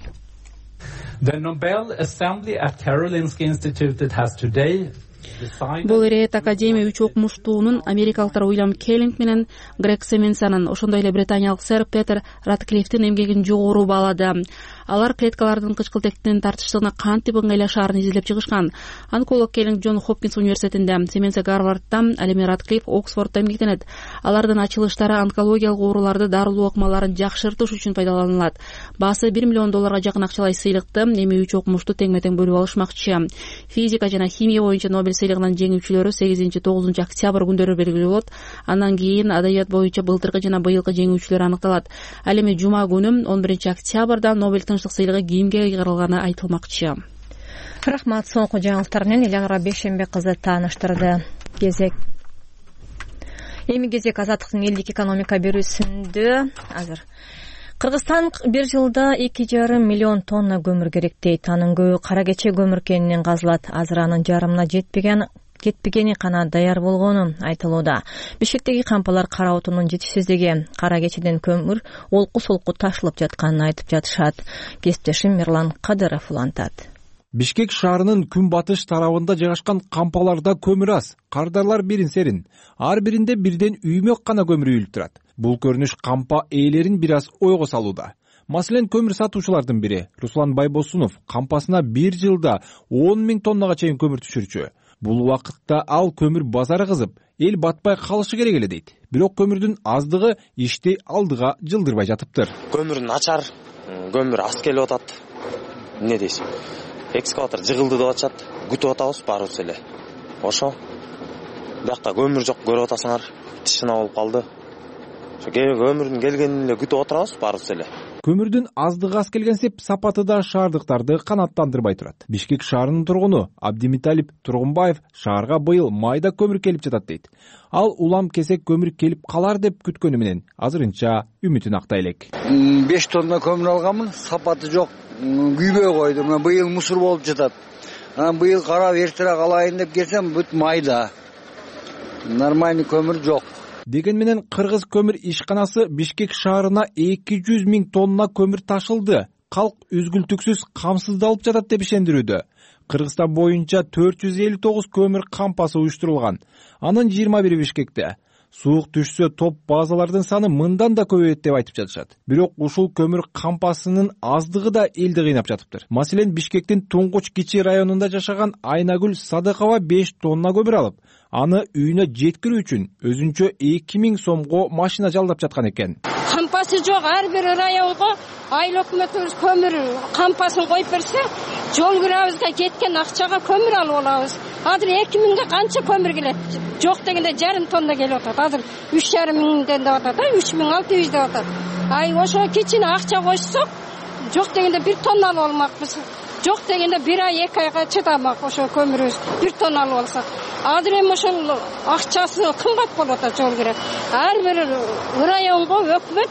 The Nobel Assembly at Karolinska Institute has today Бул Рейт Академия 3 окумуштуунун америкалыктар Уильям Келлинг менен Грег Семенсанын, ошондой эле британиялык сэр Петер Ратклифтин эмгегин жогору баалады. Алар клеткалардын кычкылтектин тартыштыгына кантип ыңгайлашаарын изилдеп чыгышкан. Онколог Келлинг Джон Хопкинс университетинде, Семенса Гарвардда, ал эми Ратклиф Оксфордто эмгектенет. Алардын ачылыштары онкологиялык ооруларды дарылоо ыкмаларын жакшыртыш үчүн пайдаланылат. Баасы $1 миллион жакын акчалай сыйлыкты эми 3 окумушту тең-метең бөлүп алышмакчы. Физика жана химия боюнча Нобель сыйлыгынын жеңүүчүлөрү 8-9 октябрь күндөрү белгилүү болот. Андан кийин адабият боюнча былтыркы жана быйылкы жеңүүчүлөр аныкталат. Ал эми жума күнү 11 октябрда Нобель тынчтык сыйлыгы кимге ыйгарылганы айтылмакчы. Рахмат. Соңку жаңылыктар менен Элягара Бейшембек кызы тааныштырды. Эми кезек Азаттыктын элдик экономика берүүсүндө азыр Кыргызстан бир жылда 2,5 миллион тонна көмүр керек дейт. Анын көбү кара кече көмүр кенинен казылат. Азыр анын жарымына жетпегени гана даяр болгону айтылууда. Бишкектеги кампалар кара отунун жетишсиздиги, кара кечеден көмүр олку-солку ташылып жатканын айтып жатышат. Кесиптешим Мирлан Кадыров улантат. Бишкек шаарынын күнбатыш тарабында жайгашкан кампаларда көмүр аз. Кардарлар бирин-серин. Ар биринде бирден үймөк гана көмүр үйүлүп турат. Бул көрүнүш кампа ээлерин бир аз ойго салууда. Маселен, көмүр сатуучулардын бири Руслан Байбосунов кампасына бир жылда 10 000 тоннага чейин көмүр түшүрчү. Бул убакытта ал көмүр базары кызып, эл батпай калышы керек эле дейт. Бирок көмүрдүн аздыгы ишти алдыга жылдырбай жатыптыр. Көмүр начар, көмүр аз келип атат. Эмне дейсиң? Экскаватор жыгылды деп атышат. Күтүп атабыз барыбыз эле. Ошо. Биякта көмүр жок, көрүп атасыңар. Тишина болуп калды. Көмүрдүн келгенин эле күтүп отурабыз барыбыз эле. Көмүрдүн аздыгы аз келгенсип, сапаты да шаардыктарды канааттандырбай турат. Бишкек шаарынын тургуну Абдимиталип Тургунбаев шаарга быйыл майда көмүр келип жатат дейт. Ал улам кесек көмүр келип калар деп күткөнү менен азырынча үмүтүн актай элек. 5 тонна көмүр алганмын, сапаты жок, күйбөй койду. Мына быйыл мусор болуп жатат. Быйыл карап эртерээк алайын деп келсем, бүт майда. Нормальный көмүр жок. Деген менен Кыргыз көмүр ишканасы Бишкек шаарына 200 000 тонна көмүр ташылды. Калк үзгүлтүксүз камсыздалып жатат деп ишендирүүдө. Кыргызстан боюнча 459 көмүр кампасы уюштурулган. Анын 21 Бишкекте. Суук түшсө топ базалардын саны мындан да көбөйөт деп айтып жатышат. Бирок ушул көмүр кампасынын аздыгы да элди кыйнап жатыптыр. Маселен, Бишкектин Туңгуч Кичи районунда жашаган Айнагүл Садыкова 5 тонна көмүр алып, аны үйүнө жеткирүү үчүн өзүнчө 2000 сомго машина жалдап жаткан экен. Кампасы жок, ар бир районго айыл өкмөтүбүз көмүр кампасын коюп берсе, жол кирабызга кеткен акчага көмүр алып алабыз. Азыр 2000ге канча көмүр келет? Жок дегенде жарым тонна келип атат. Азыр 3,5 деп атат, 3600 деп атат. Ай, ошо кичине акча койсок, жок дегенде 1 тонна алып алмакпыз. Жок дегенде 1 ай 2 айга чыдамак ошо көмүрүбүз 1 тонна алып алсак. Азыр эми ошол акчасы кымбат болуп атат жол кирет. Ар бир районго өкмөт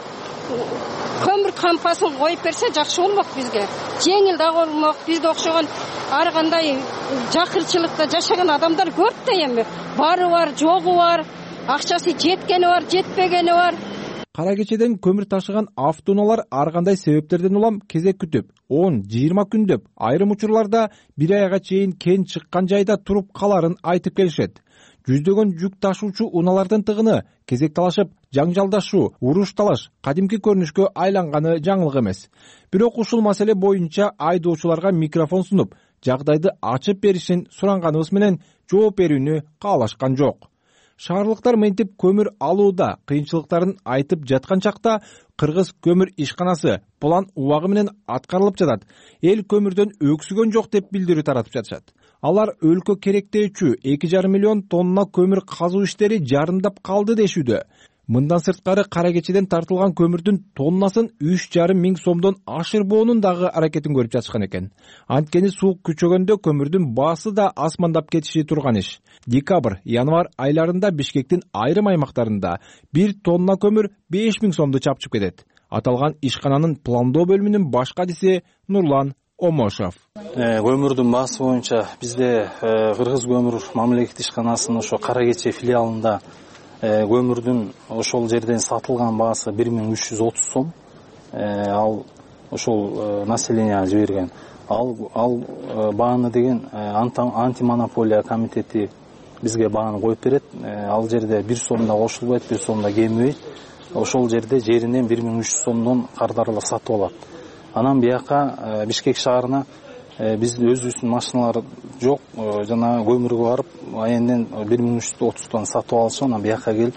көмір кампасын коюп берсе жакшы болмок бизге. Жеңил да болмок. Бизге окшогон ар кандай жакырчылыкта жашаган адамдар көп да эми. Бары бар, жогу бар, акчасы жеткени бар, жетпегени бар. Кара кечеден көмүр ташыган автоунаалар ар кандай себептерден улам кезек күтүп, 10-20 күндөп, айрым учурларда 1 айга чейин кен чыккан жайда туруп каларын айтып келишет. Жүздөгөн жүк ташуучу унаалардын тыгыны кезек талашып, жаңжалдашуу, уруш талаш кадимки көрүнүшкө айланганы жаңылык эмес. Бирок ушул маселе боюнча айдоочуларга микрофон сунуп, жагдайды ачып беришин суранганыбыз менен жооп берүүнү каалашкан жок. Шаарлыктар мынтип көмүр алууда кыйынчылыктарын айтып жаткан чакта Кыргыз көмүр ишканасы план убагы менен аткарылып жатат. Эл көмүрдөн өксүгөн жок деп билдирүү таратып жатышат. Алар өлкө керектөөчү 2,5 миллион тонна көмүр казуу иштери жарымдап калды дешүүдө. Мындан сырткары кара кечеден тартылган көмүрдүн тоннасын 3,5 миң сомдон ашырбоонун дагы аракетин көрүп жатышкан экен. Анткени суук күчөгөндө көмүрдүн баасы да асмандап кетиши турган иш. Декабрь, январь айларында Бишкектин айрым аймактарында 1 тонна көмүр 5 миң сомду чапчып кетет. Аталган ишкананын пландоо бөлүмүнүн баш кадиси Нурлан Омошов. Көмүрдүн баасы боюнча бизде Кыргыз көмүр мамлекеттик ишканасынын ошо Кара Кече филиалында көмүрдүн ошол жерден сатылган баасы 1330 сом. Ал ошол населенияга жиберген. Ал бааны деген антимонополия комитети бизге бааны коюп берет. Ал жерде 1 сом да кошулбайт, 1 сом да кемибейт. Ошол жерде жеринен 1300 сомдон кардарылып сатып алат. Анан бияка Бишкек шаарына биздин өзүбүздүн машиналар жок, жана көмүргө барып, айенден 1330 сатып алышып, анан бияка келип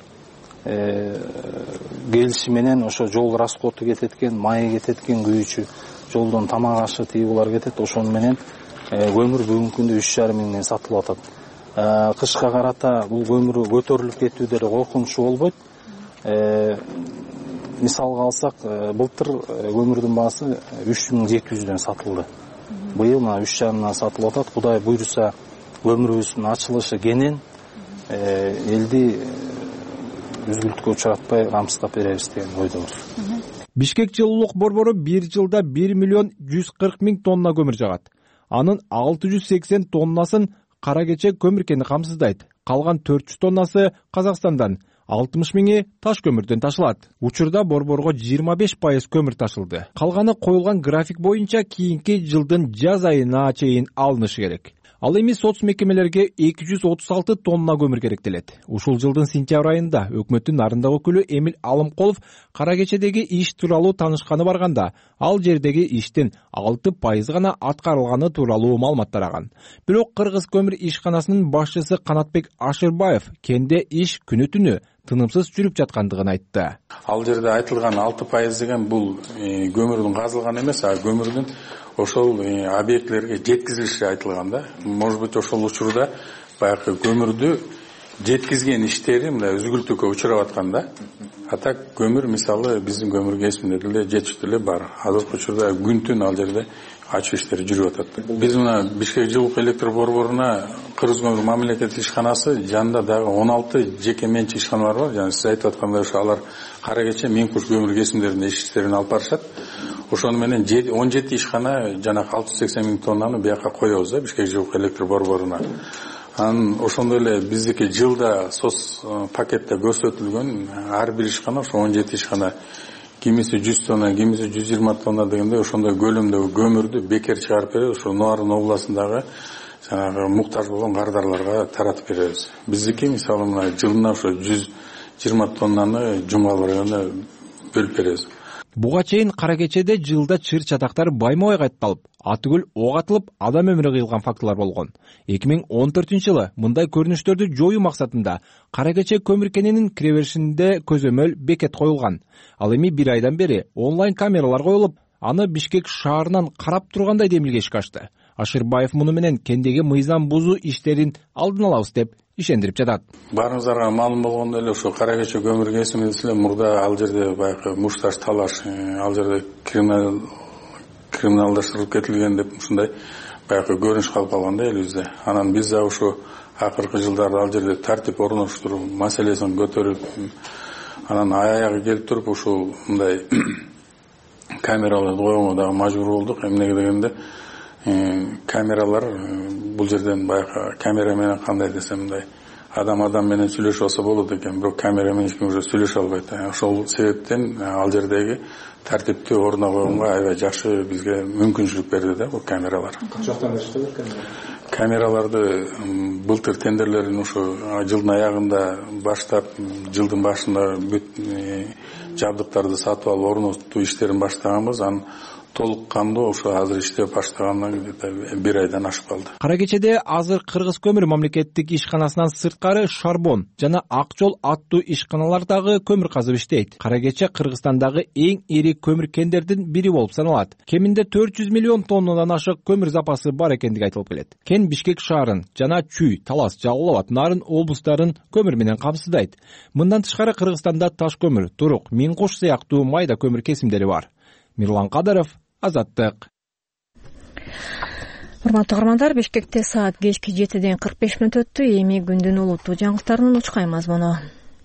келиши менен ошо жол расходу кететкен, майы кететкен, күйүүчү жолдон тамак ашы тигулар кетет. Ошону менен көмүр бүгүнкү күндө 3,5 миңден сатылып атат. Кышка карата бул көмүр көтөрүлүп кетүүдө коркунучу болбойт. Мисалга алсак, былтыр көмүрдүн баасы 3700дөн сатылды. Быйыл 3,5 миңден сатылып атат. Кудай буйруса, көмүрүбүздүн ачылышы кенен элди үзгүлтүккө учуратпай камсыздап беребиз деген ойдобуз. Бишкек жылуулук борбору 1 жылда 1 миллион 140 миң тонна көмүр жагат. Анын 680 тоннасын Кара Кече көмүр кени камсыздайт. Калган 400 тоннасы Казакстандан, 60 миңи таш көмүрдөн ташылат. Учурда борборго 25% көмүр ташылды. Калганы коюлган график боюнча кийинки жылдын жаз айына чейин алынышы керек. Ал эми соц мекемелерге 236 тонна көмүр керектелет. Ушул жылдын сентябрь айында өкмөттүн нарындагы өкүлү Эмил Алымкулов Кара Кечедеги иш тууралуу таанышканы барганда, ал жердеги иштин 6% гана аткарылганы тууралуу маалымат тараган. Бирок Кыргыз көмүр ишканасынын башчысы Канатбек Ашырбаев кенде иш күнү-түнү тынымсыз жүрүп жаткандыгын айтты. Ал жерде айтылган 6% деген бул көмүрдүн казылган эмес, а көмүрдүн ошол объектлерге жеткизилиши айтылган да. Может быть, ошол учурда баягы көмүрдү жеткизген иштери мындай үзгүлтүккө учурап аткан да. А так көмүр мисалы биздин көмүр кесиминде деле жетиштүү эле бар. Азыркы учурда күн-түн ал жерде ачуу иштери жүрүп атат. Биз мына Бишкек жылуулук электр борборуна Кыргыз көмүр мамлекеттик ишканасы жанында дагы 16 жеке менчик ишканалар бар. Жана сиз айтып аткандай ошо алар Кара Кече, Миңкуш көмүр кесимдеринде иштерин алып барышат. Ошону менен 17 ишкана жана 680 миң тоннаны бияка коебуз да Бишкек жылуулук электр борборуна. Анан ошондой эле биздики жылда соц пакетте көрсөтүлгөн ар бир ишкана ошо 17 ишкана кимиси 100 тонна, кимиси 120 тонна дегенде ошондой көлөмдөгү көмүрдү бекер чыгарып беребиз. Ошо Нуарын областындагы жанагы муктаж болгон кардарларга таратып беребиз. Биздики мисалы мына жылына ошо 120 тоннаны жумгал районуна бөлүп беребиз. Буга чейин Кара Кечеде жылда чыр чатактар байма-бай катталып, атүгүл ок атылып, адам өмүрү кыйылган фактылар болгон. 2014-жылы мындай көрүнүштөрдү жоюу максатында Кара Кече көмүр кенинин кире беришинде көзөмөл бекет коюлган. Ал эми 1 айдан бери онлайн камералар коюлуп, аны Бишкек шаарынан карап тургандай демилге ишке ашты. Ашырбаев муну менен кендеги мыйзам бузуу иштерин алдын алабыз деп ишендирип жатат. Баарыңыздарга маалым болгондой эле ошо Кара Кече көмүр кесиминде эле мурда ал жерде баягы мушташ талаш, ал жерде криминалдаштырылып кетилген деп ушундай баягы көрүнүш калып калган да элибизде. Анан биз да ошо акыркы жылдарда ал жерде тартип орноштуруу маселесин көтөрүп, Анан аягы келип туруп ушул мындай камераларды койгонго дагы мажбур болдук. Эмнеге дегенде камералар бул жерден баягы камера менен кандай десем мындай адам менен сүйлөшүп алса болот экен, бирок камера менен эч ким уже сүйлөшө албайт. Ошол себептен ал жердеги тартипти ордуна койгонго аябай жакшы бизге мүмкүнчүлүк берди да бул камералар. Качактан иштеп аткан камераларды былтыр тендерлерин ушу жылдын аягында баштап, жылдын башында бүт жабдыктарды сатып алып орнотуу иштерин баштаганбыз. Анан толук кандуу ушу азыр иштеп баштагандан где-то 1 айдан ашып калды. Кара кечеде азыр Кыргыз көмүр мамлекеттик ишканасынан сырткары Шарбон жана Ак жол аттуу ишканалардагы көмүр казып иштейт. Кара кече Кыргызстандагы эң ири көмүр кендердин бири болуп саналат. Кеминде 400 миллион тоннадан ашык көмүр запасы бар экендиги айтылып келет. Кен Бишкек шаарын жана Чүй, Талас, Жалал абад, Нарын облустарын көмүр менен камсыздайт. Мындан тышкары Кыргызстанда таш көмүр, турук, миң кош сыяктуу майда көмүр кесимдери бар. Мирлан Кадыров, Азаттык. Урматтуу угармандар, Бишкекте саат кечки 7:45 өттү. Эми күндүн улуттуу жаңылыктарынын учкай мазмуну.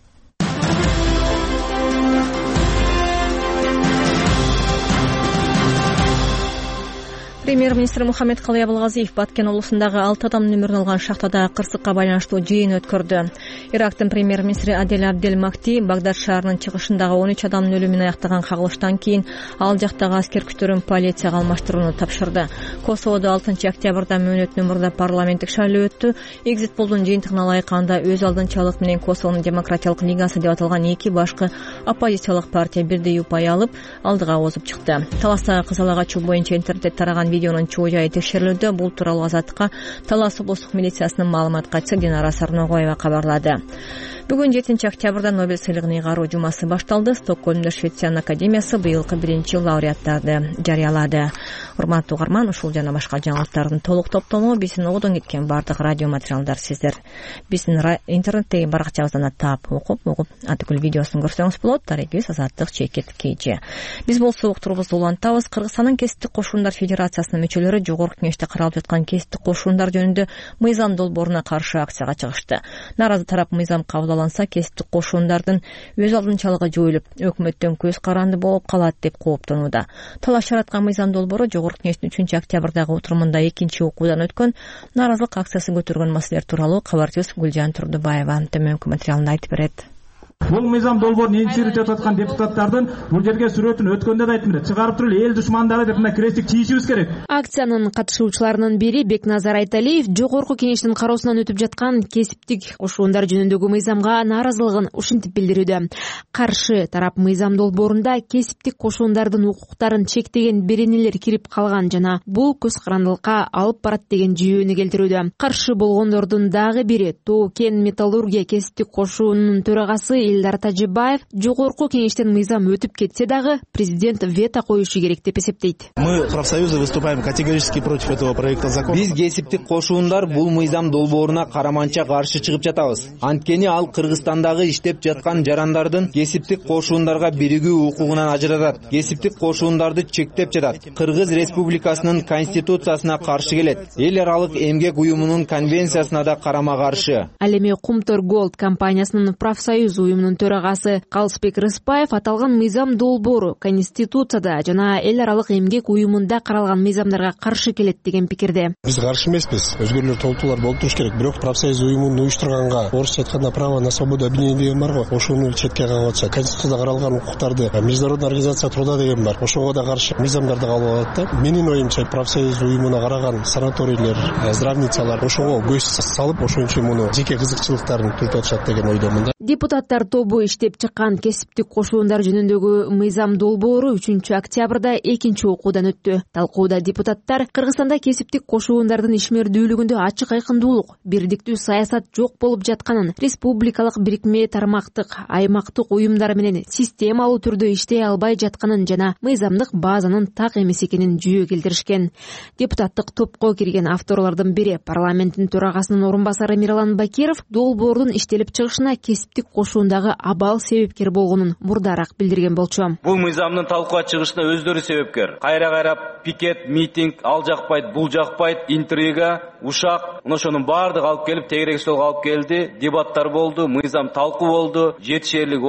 Премьер-министр Мухаммедкалый Абылгазиев Баткен облусундагы 6 адамдын өмүрүн алган шахтада кырсыкка байланыштуу жыйын өткөрдү. Ирактын премьер-министри Адель Абдель Макти Багдад шаарынын чыгышындагы 13 адамдын өлүмүн аяктаган кагылыштан кийин ал жактагы аскер күчтөрүн полицияга алмаштырууну тапшырды. Косоводо 6 октябрда мөөнөттүн мурда парламенттик шайлоо өттү. Экзит полдун жыйынтыгына ылайык анда өз алдынчалык менен Косовонун демократиялык лигасы деп аталган 2 башкы оппозициялык партия бирдей упай алып, алдыга озуп чыкты. Таластагы кызыл ачуу боюнча интернетте тараган видеонун чоо жайы текшерилүүдө. Бул тууралуу Азаттыкка Талас облустук милициясынын маалымат катчысы Динара Сарногоева кабарлады. Бүгүн 7 октябрда Нобель сыйлыгын ыйгаруу жумасы башталды. Стокгольмдо Швециянын академиясы быйылкы 1-лауреаттарды жарыялады. Урматтуу угарман, ушул жана башка жаңылыктардын толук топтому биздин одон кеткен бардык радио материалдар сиздер биздин интернеттеги баракчабыздан таап угуп атыкөл видеосун көрсөңүз болот. Тарегибиз Азаттык _KG. Биз болсо уктурубузду улантабыз. Кыргызстандын кесиптик кошундар федерациясынын мүчөлөрү жогорку кеңеште каралып жаткан кесиптик кошундар жөнүндө мыйзам долбооруна каршы акцияга чыгышты. Наразы тарап мыйзам кабыл алынса, кесиптик кошундардын өз алдынчалыгы жоюлуп, өкмөттөн көз каранды болуп калат деп кооптонууда. Талаш жараткан мыйзам долбоору жогорку кеңештин 3 октябрдагы отурумунда 2 окуудан өткөн. Наразылык акциясы көтөргөн маселелер тууралуу кабарчыбыз Гүлжан Турдубаева төмөнкү материалында айтып берет. Бул мыйзам долбоорун инициировать аткан депутаттардын бул жерге сүрөтүн өткөндө да айтып берет. Чыгарып туруп эл душмандары деп мына крестик чийишибиз керек. Акциянын катышуучуларынын бири Бекназар Айталиев жогорку кеңештин кароосунан өтүп жаткан кесиптик кошундар жөнүндөгү мыйзамга нааразылыгын ушинтип билдирүүдө. Каршы тарап мыйзам долбоорунда кесиптик кошундардын укуктарын чектеген беренелер кирип калган жана бул көз карандылыкка алып барат деген жүйөнү келтирүүдө. Каршы болгондордун дагы бири Тоо Кен Металлургия кесиптик кошуунун төрагасы Элдар Тажибаев жогорку кеңештен мыйзам өтүп кетсе дагы президент вето коюшу керек деп эсептейт. Мы, профсоюзы, выступаем категорически против этого проекта закона. Биз кесиптик кошуундар бул мыйзам долбооруна караманча каршы чыгып жатабыз. Анткени ал Кыргызстандагы иштеп жаткан жарандардын кесиптик кошуундарга биригүү укугунан ажыратат. Кесиптик кошуундарды чектеп жатат. Кыргыз Республикасынын конституциясына каршы келет. Эл аралык эмгек уюмунун конвенциясына да карама каршы. Ал эми Кумтор Голд компаниясынын профсоюз уюмунун төрагасы Калысбек Рыспаев аталган мыйзам долбоору Конституцияда жана эл аралык эмгек уюмунда каралган мыйзамдарга каршы келет деген пикирде. Биз каршы эмеспиз. Өзгөрүүлөр толтуулар болуп туруш керек. Бирок профсоюз уюмун уюштурганга, орусча айтканда право на свободу объединения деген бар го. Ошону четке кагып атса, Конституцияда каралган укуктарды международный организация труда деген бар. Ошого да каршы мыйзамдарды кабыл алат да. Менин оюмча профсоюз уюмуна караган санаторийлер, здравницалар ошого көз салып, ошон үчүн муну жеке кызыкчылыктарын түзүп атышат деген ойдомун да. Депутаттар тобу иштеп чыккан кесиптик кошуундар жөнүндөгү мыйзам долбоору 3 октябрда 2 окуудан өттү. Талкууда депутаттар Кыргызстанда кесиптик кошуундардын ишмердүүлүгүндө ачык айкындуулук, бирдиктүү саясат жок болуп жатканын, республикалык бирикме тармактык, аймактык уюмдар менен системалуу түрдө иштей албай жатканын жана мыйзамдык базанын так эмес экенин жүйө келтиришкен. Депутаттык топко кирген авторлордун бири парламенттин төрагасынын орун басары Мирлан Бакиров долбоордун иштелип чыгышына кесиптик кошуундагы абал себепкер болгонун мурдараак билдирген болчу. Бул мыйзамдын талкууга чыгышына өздөрү себепкер. Кайра пикет, митинг, ал жакпайт, бул жакпайт, интрига, ушак, ошонун баардыгы алып келип тегерек столго алып келди. Дебаттар болду, мыйзам талкуу болду, жетишерлик убакыт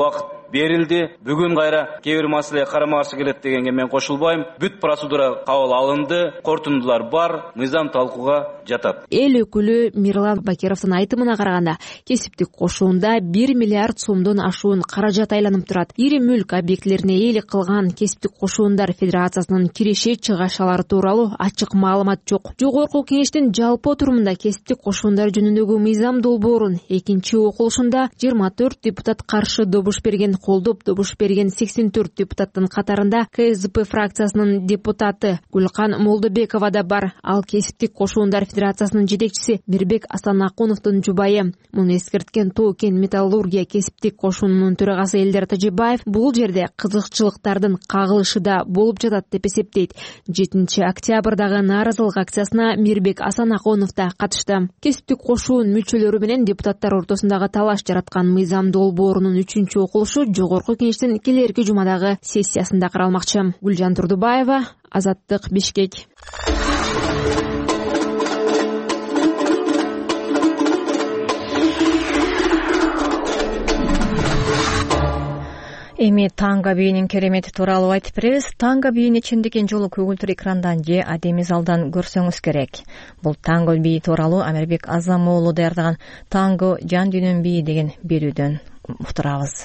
берилди. Бүгүн кайра кээ бир маселе карама каршы келет дегенге мен кошулбайм. Бүт процедура кабыл алынды, корутундулар бар, мыйзам талкууга жатат. Эл өкүлү Мирлан Бакировдун айтымына караганда, кесиптик кошуунда 1 миллиард сомдон ашуун каражат айланып турат. Ири мүлк объектилерине ээлик кылган кесиптик кошуундар федерациясынын киреше чыгашалары тууралуу ачык маалымат жок. Жогорку кеңештин жалпы отурумунда кесиптик кошуундар жөнүндөгү мыйзам долбоорун экинчи окулушунда 24 депутат каршы добуш берген, колдоп добуш берген 84 депутаттын катарында КСДП фракциясынын депутаты Гүлкан Молдобекова да бар. Ал кесиптик кошуундар федерациясынын жетекчиси Мирбек Асанакуновдун жубайы. Муну эскерткен Тоо кен металлургия кесиптик кошуунунун төрагасы Элдер Тажибаев бул жерде кызыкчылыктардын кагылышы да болуп жатат деп эсептейт. 7 октябрдагы нааразылык акциясына Мирбек Асанакунов да катышты. Кесиптик кошуун мүчөлөрү менен депутаттар ортосундагы талаш жараткан мыйзам долбоорунун 3 окулушу жогорку кеңештин келерки жумадагы сессиясында каралмакчы. Гүлжан Турдубаева, Азаттык, Бишкек. Эми танго бийинин керемети тууралуу айтып беребиз. Танго бийини чендеген жолу көгүлтүр экрандан же адеми залдан көрсөңүз керек. Бул танго бийи тууралуу Амирбек Азамоğlu даярдаган «Танго жан дүйнөм бийи» деген берүүдөн уктурабыз.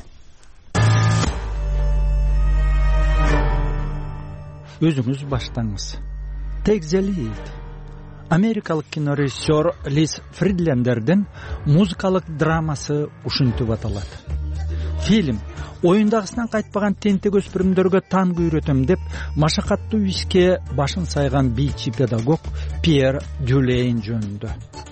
Өзүңүз баштаңыз. Take the lead. Америкалык кинорежиссер Лиз Фридлендердин музыкалык драмасы ушинтип аталат. Фильм оюндагысынан кайтпаган тентек өспүрүмдөргө танго үйрөтөм деп машакаттуу ишке башын сайган бийчи педагог Пьер Дюлейн жөнүндө.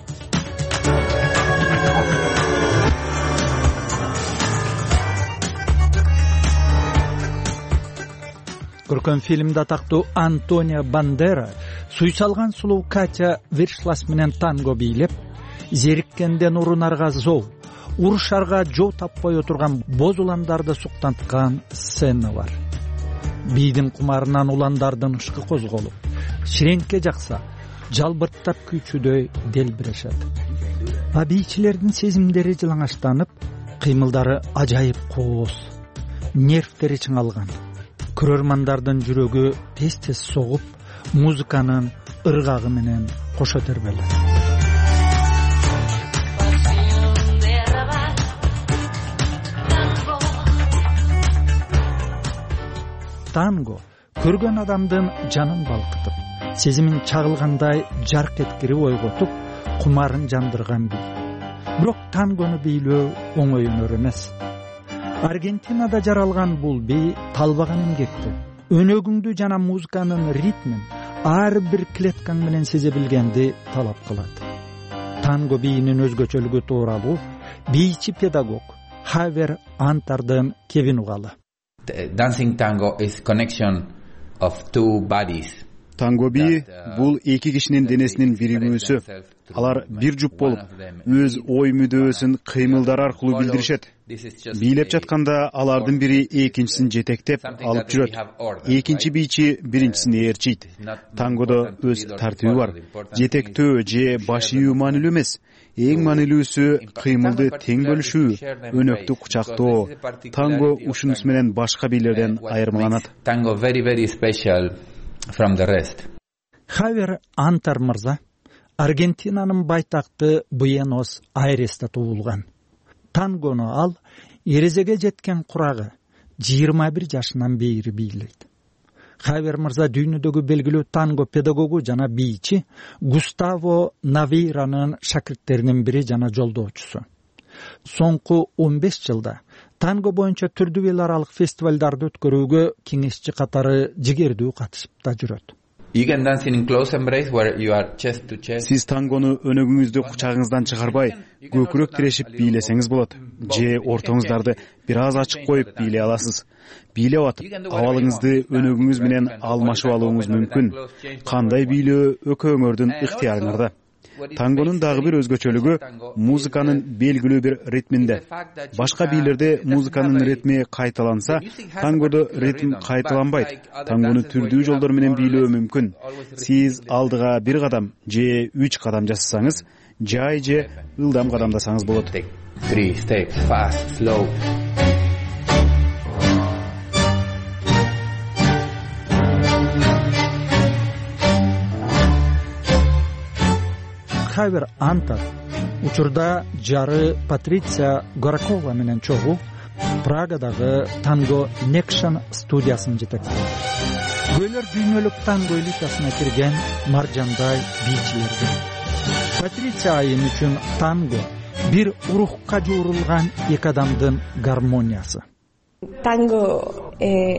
Көркөм фильмде атактуу Антонио Бандера суйсалган сулуу Катя Виршлас менен танго бийлеп, зериккенден урунарга зоо, урушарга жол таппай отурган боз уландарды суктанткан сцена бар. Бийдин кумарынан уландардын ышкы козголуп, ширеңке жакса, жалбырттап күйчүдөй делбирешет. А бийчилердин сезимдери жылаңачтанып, кыймылдары ажайып кооз, нервтери чыңалган. Көрөрмандардын жүрөгү тез-тез согуп, музыканын ыргагы менен кошо тербелет. Танго көргөн адамдын жанын балкытып, сезимин чагылгандай жарк эткирип ойготуп, кумарын жандырган бий. Бирок тангону бийлөө оңой өнөр эмес. Аргентинада жаралган бул бий талбаган эмгекти, өнөгүңдү жана музыканын ритмин ар бир клеткаң менен сезе билгенди талап кылат. Танго бийинин өзгөчөлүгү тууралуу бийчи педагог Хавер Антардын кебин угалы. Dancing tango is connection of two bodies. Танго бийи бул эки кишинин денесинин биригүүсү. Алар бир жуп болуп, өз ой мүдөөсүн кыймылдар аркылуу билдиришет. Бийлеп жатканда алардын бири экинчисин жетектеп алып жүрөт. Экинчи бийчи биринчисин ээрчийт. Тангодо өз тартиби бар. Жетектөө же баш ийүү маанилүү эмес. Эң маанилүүсү кыймылды тең бөлүшүү, өнөктү кучактоо. Танго ушунус менен башка бийлерден айырмаланат. Tango very special from the rest. Хавер Антар мырза Аргентинанын байтакты Буэнос-Айресте туулган. Тангону ал эрезеге жеткен курагы 21 жашынан бери бийлейт. Хавер мырза дүйнөдөгү белгилүү танго педагогу жана бийчи Густаво Навейранын шакирттеринин бири жана жолдоочусу. Соңку 15 жылда танго боюнча түрдүү эл аралык фестивалдарды өткөрүүгө кеңешчи катары жигердүү катышып да жүрөт. Сиз тангону өнөгүңүздү кучагыңыздан чыгарбай, көкүрөк тирешип бийлесеңиз болот. Же ортоңуздарды бир аз ачык коюп бийлей аласыз. Бийлеп атып, абалыңызды өнөгүңүз менен алмашып алууңуз мүмкүн. Кандай бийлөө экөөңөрдүн ыктыярыңарда. Тангонун дагы бир өзгөчөлүгү музыканын белгилүү бир ритминде. Башка бийлерде музыканын ритми кайталанса, тангодо ритм кайталанбайт. Тангону түрдүү жолдор менен бийлөө мүмкүн. Сиз алдыга бир кадам же 3 кадам жасасаңыз, жай же ылдам кадамдасаңыз болот. 3 steps fast, slow. Хавер Антар учурда жары Патриция Горакова менен чогуу Прагадагы Tango Nation студиясын жетектейт. Көйлөр дүйнөлүк танго элитасына кирген маржандай бийчилердин. Патриция айын үчүн танго бир урухка жуурулган эки адамдын гармониясы. Танго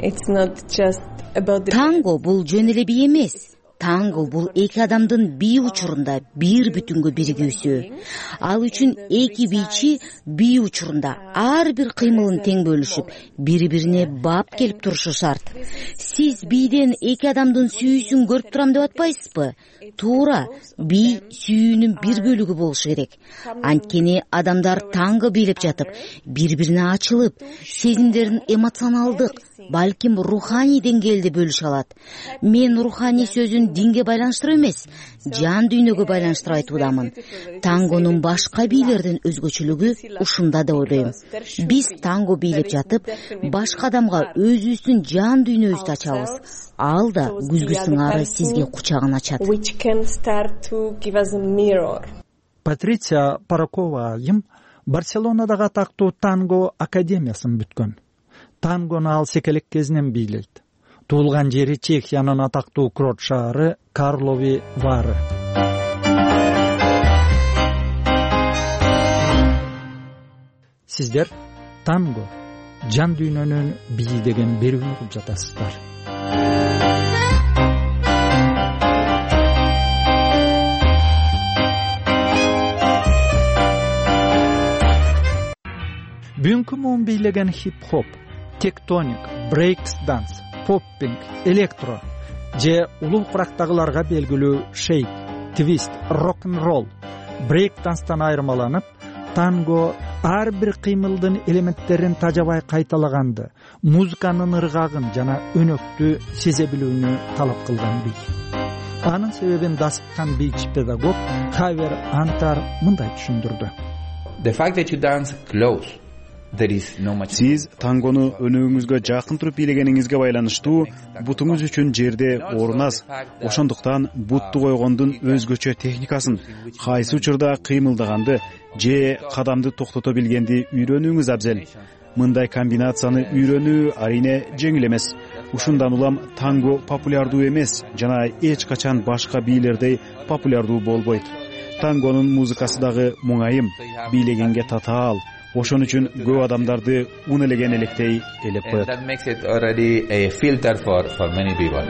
бул жөн эле бий эмес. Танго бул эки адамдын бий учурунда бир бүтүнгө биригүүсү. Ал үчүн эки бийчи бий учурунда ар бир кыймылын тең бөлүшүп, бири-бирине бап келип турушу шарт. Сиз бийден эки адамдын сүйүүсүн көрүп турам деп атпайсызбы? Туура, бий сүйүүнүн бир бөлүгү болушу керек. Анткени адамдар танго бийлеп жатып, бири-бирине ачылып, сезимдерин эмоционалдык, балким руханий деңгээлде бөлүшө алат. Мен руханий сөзүн динге байланыштырып эмес, жан дүйнөгө байланыштырып айтуудамын. Тангонун башка бийлерден өзгөчөлүгү ушунда деп ойлойм. Биз танго бийлеп жатып, башка адамга өзүбүздүн жан дүйнөбүздү ачабыз. Ал да күзгү сыңары сизге кучагын ачат. Патриция Паракова айым Барселонадагы атактуу танго академиясын бүткөн. Тангону ал секелек кезинен бийлейт. Туулган жери Чехиянын атактуу курорт шаары Карлови Вары. Сиздер танго, жан дүйнөнүн бийи деген берүүнү угуп жатасыздар. Бүгүнкү муун бийлеген хип-хоп, тектоник, брейкс данс, поппинг, электро же улуу курактагыларга белгилүү шейк, твист, рок-н-ролл, брейк данстан айырмаланып, танго ар бир кыймылдын элементтерин тажабай кайталаганды, музыканын ыргагын жана өнөктү сезе билүүнү талап кылган бий. Анын себебин дасыккан бийчи педагог Хавер Антар мындай түшүндүрдү. The fact that you dance close. Сиз тангону өнөгүңүзгө жакын туруп бийлегениңизге байланыштуу бутуңуз үчүн жерде орун аз. Ошондуктан бутту койгондун өзгөчө техникасын, кайсы учурда кыймылдаганды же кадамды токтото билгенди үйрөнүүңүз абзел. Мындай комбинацияны үйрөнүү арийне жеңил эмес. Ушундан улам танго популярдуу эмес жана эч качан башка бийлердей популярдуу болбойт. Тангонун музыкасы дагы муңайым, бийлегенге татаал. Ошон үчүн көп адамдарды ун элеген электей элеп коет. That makes it already a filter for many people.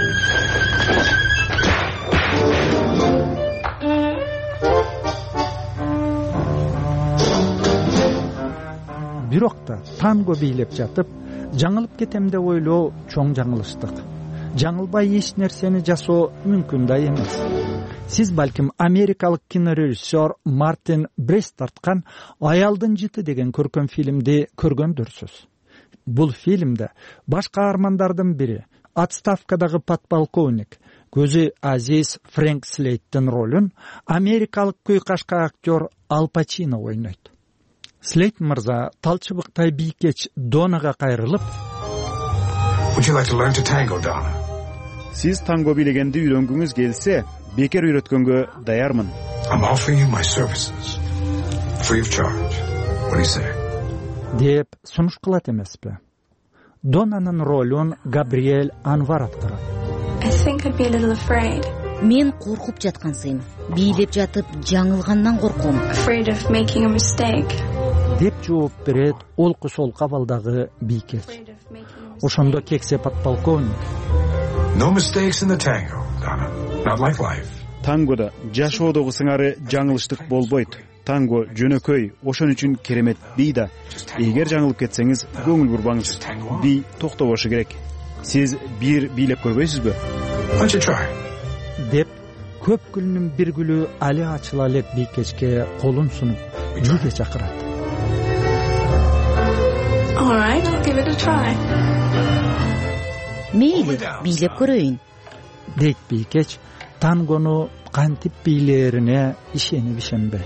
Бирок да танго бийлеп жатып, жаңылып кетем деп ойлоо чоң жаңылыштык. Жаңылбай эч нерсени жасоо мүмкүн да эмес. Сиз балким америкалык кинорежиссер Мартин Брест тарткан «Аялдын жыты» деген көркөм фильмди көргөндүрсүз. Бул фильмде баш каармандардын бири, отставкадагы подполковник, көзү азиз Фрэнк Слейттин ролун америкалык күйкашка актер Ал Пачино ойнойт. Слейт мырза талчыбыктай бийкеч Донага кайрылып: Would you like to learn to tango, Donna? Сиз танго бийлегенди үйрөнгүңүз келсе, бекер үйрөткөнгө даярмын. I'm offering you my services free of charge. What do you say? Деп сунуш кылат эмеспи? Донанын ролун Габриэль Анвар аткарат. I think I'd be a little afraid. Мен коркуп жаткансыйм. Бийлеп жатып жаңылгандан корком. Afraid of making a mistake. Деп жооп берет олку солку абалдагы бийкеч. Ошондо кексе подполковник: No mistakes in the tango, Donna. Not like life. Тангода жашоодогу сыңары жаңылыштык болбойт. Танго жөнөкөй, ошон үчүн керемет бий да. Эгер жаңылып кетсеңиз, көңүл бурбаңыз. Бий токтобошу керек. Сиз бир бийлеп көрбөйсүзбү? Деп көп гүлнүн бир гүлү али ачыла элек бийкечке колун сунуп, бийге чакырат. All right, I'll give it a try. Мейли, бийлеп көрөйүн. Дейт бийкеч тангону кантип бийлээрине ишенип ишенбей.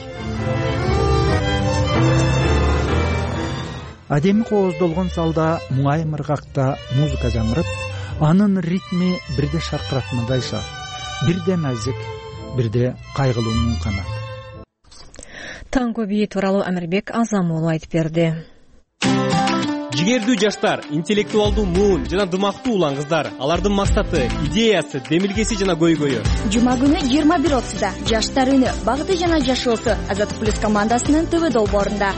Адеми кооздолгон залда муңайым ыргакта музыка жаңырып, анын ритми бирде шаркыратмадай шар, бирде назик, бирде кайгылуу муң канат. Танго бии тууралуу Амирбек Азамуулу айтып берди. Жигердүү жаштар, интеллектуалдуу муун жана дымактуу улан кыздар. Алардын максаты, идеясы, демилгеси жана көйгөйү. Жума күнү 21:30-да жаштар үнү, багыты жана жашоосу Азаттык плюс командасынын ТВ долбоорунда.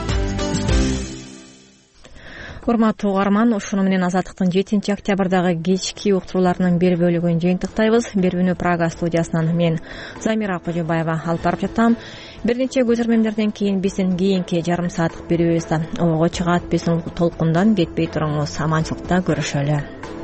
Урматтуу угарман, ушуну менен Азаттыктын 7-октябрдагы кечки уктурууларынын бир бөлүгүн жыйынтыктайбыз. Берүүнү Прага студиясынан мен Замира Кожобаева алып барып жатам. Бир нече көзөрмөмдөрдөн кийин биздин кийинки жарым сааттык берүүбүз да ого чыгат. Биздин толкундан кетпей туруңуз. Аманчылыкта көрүшөлү.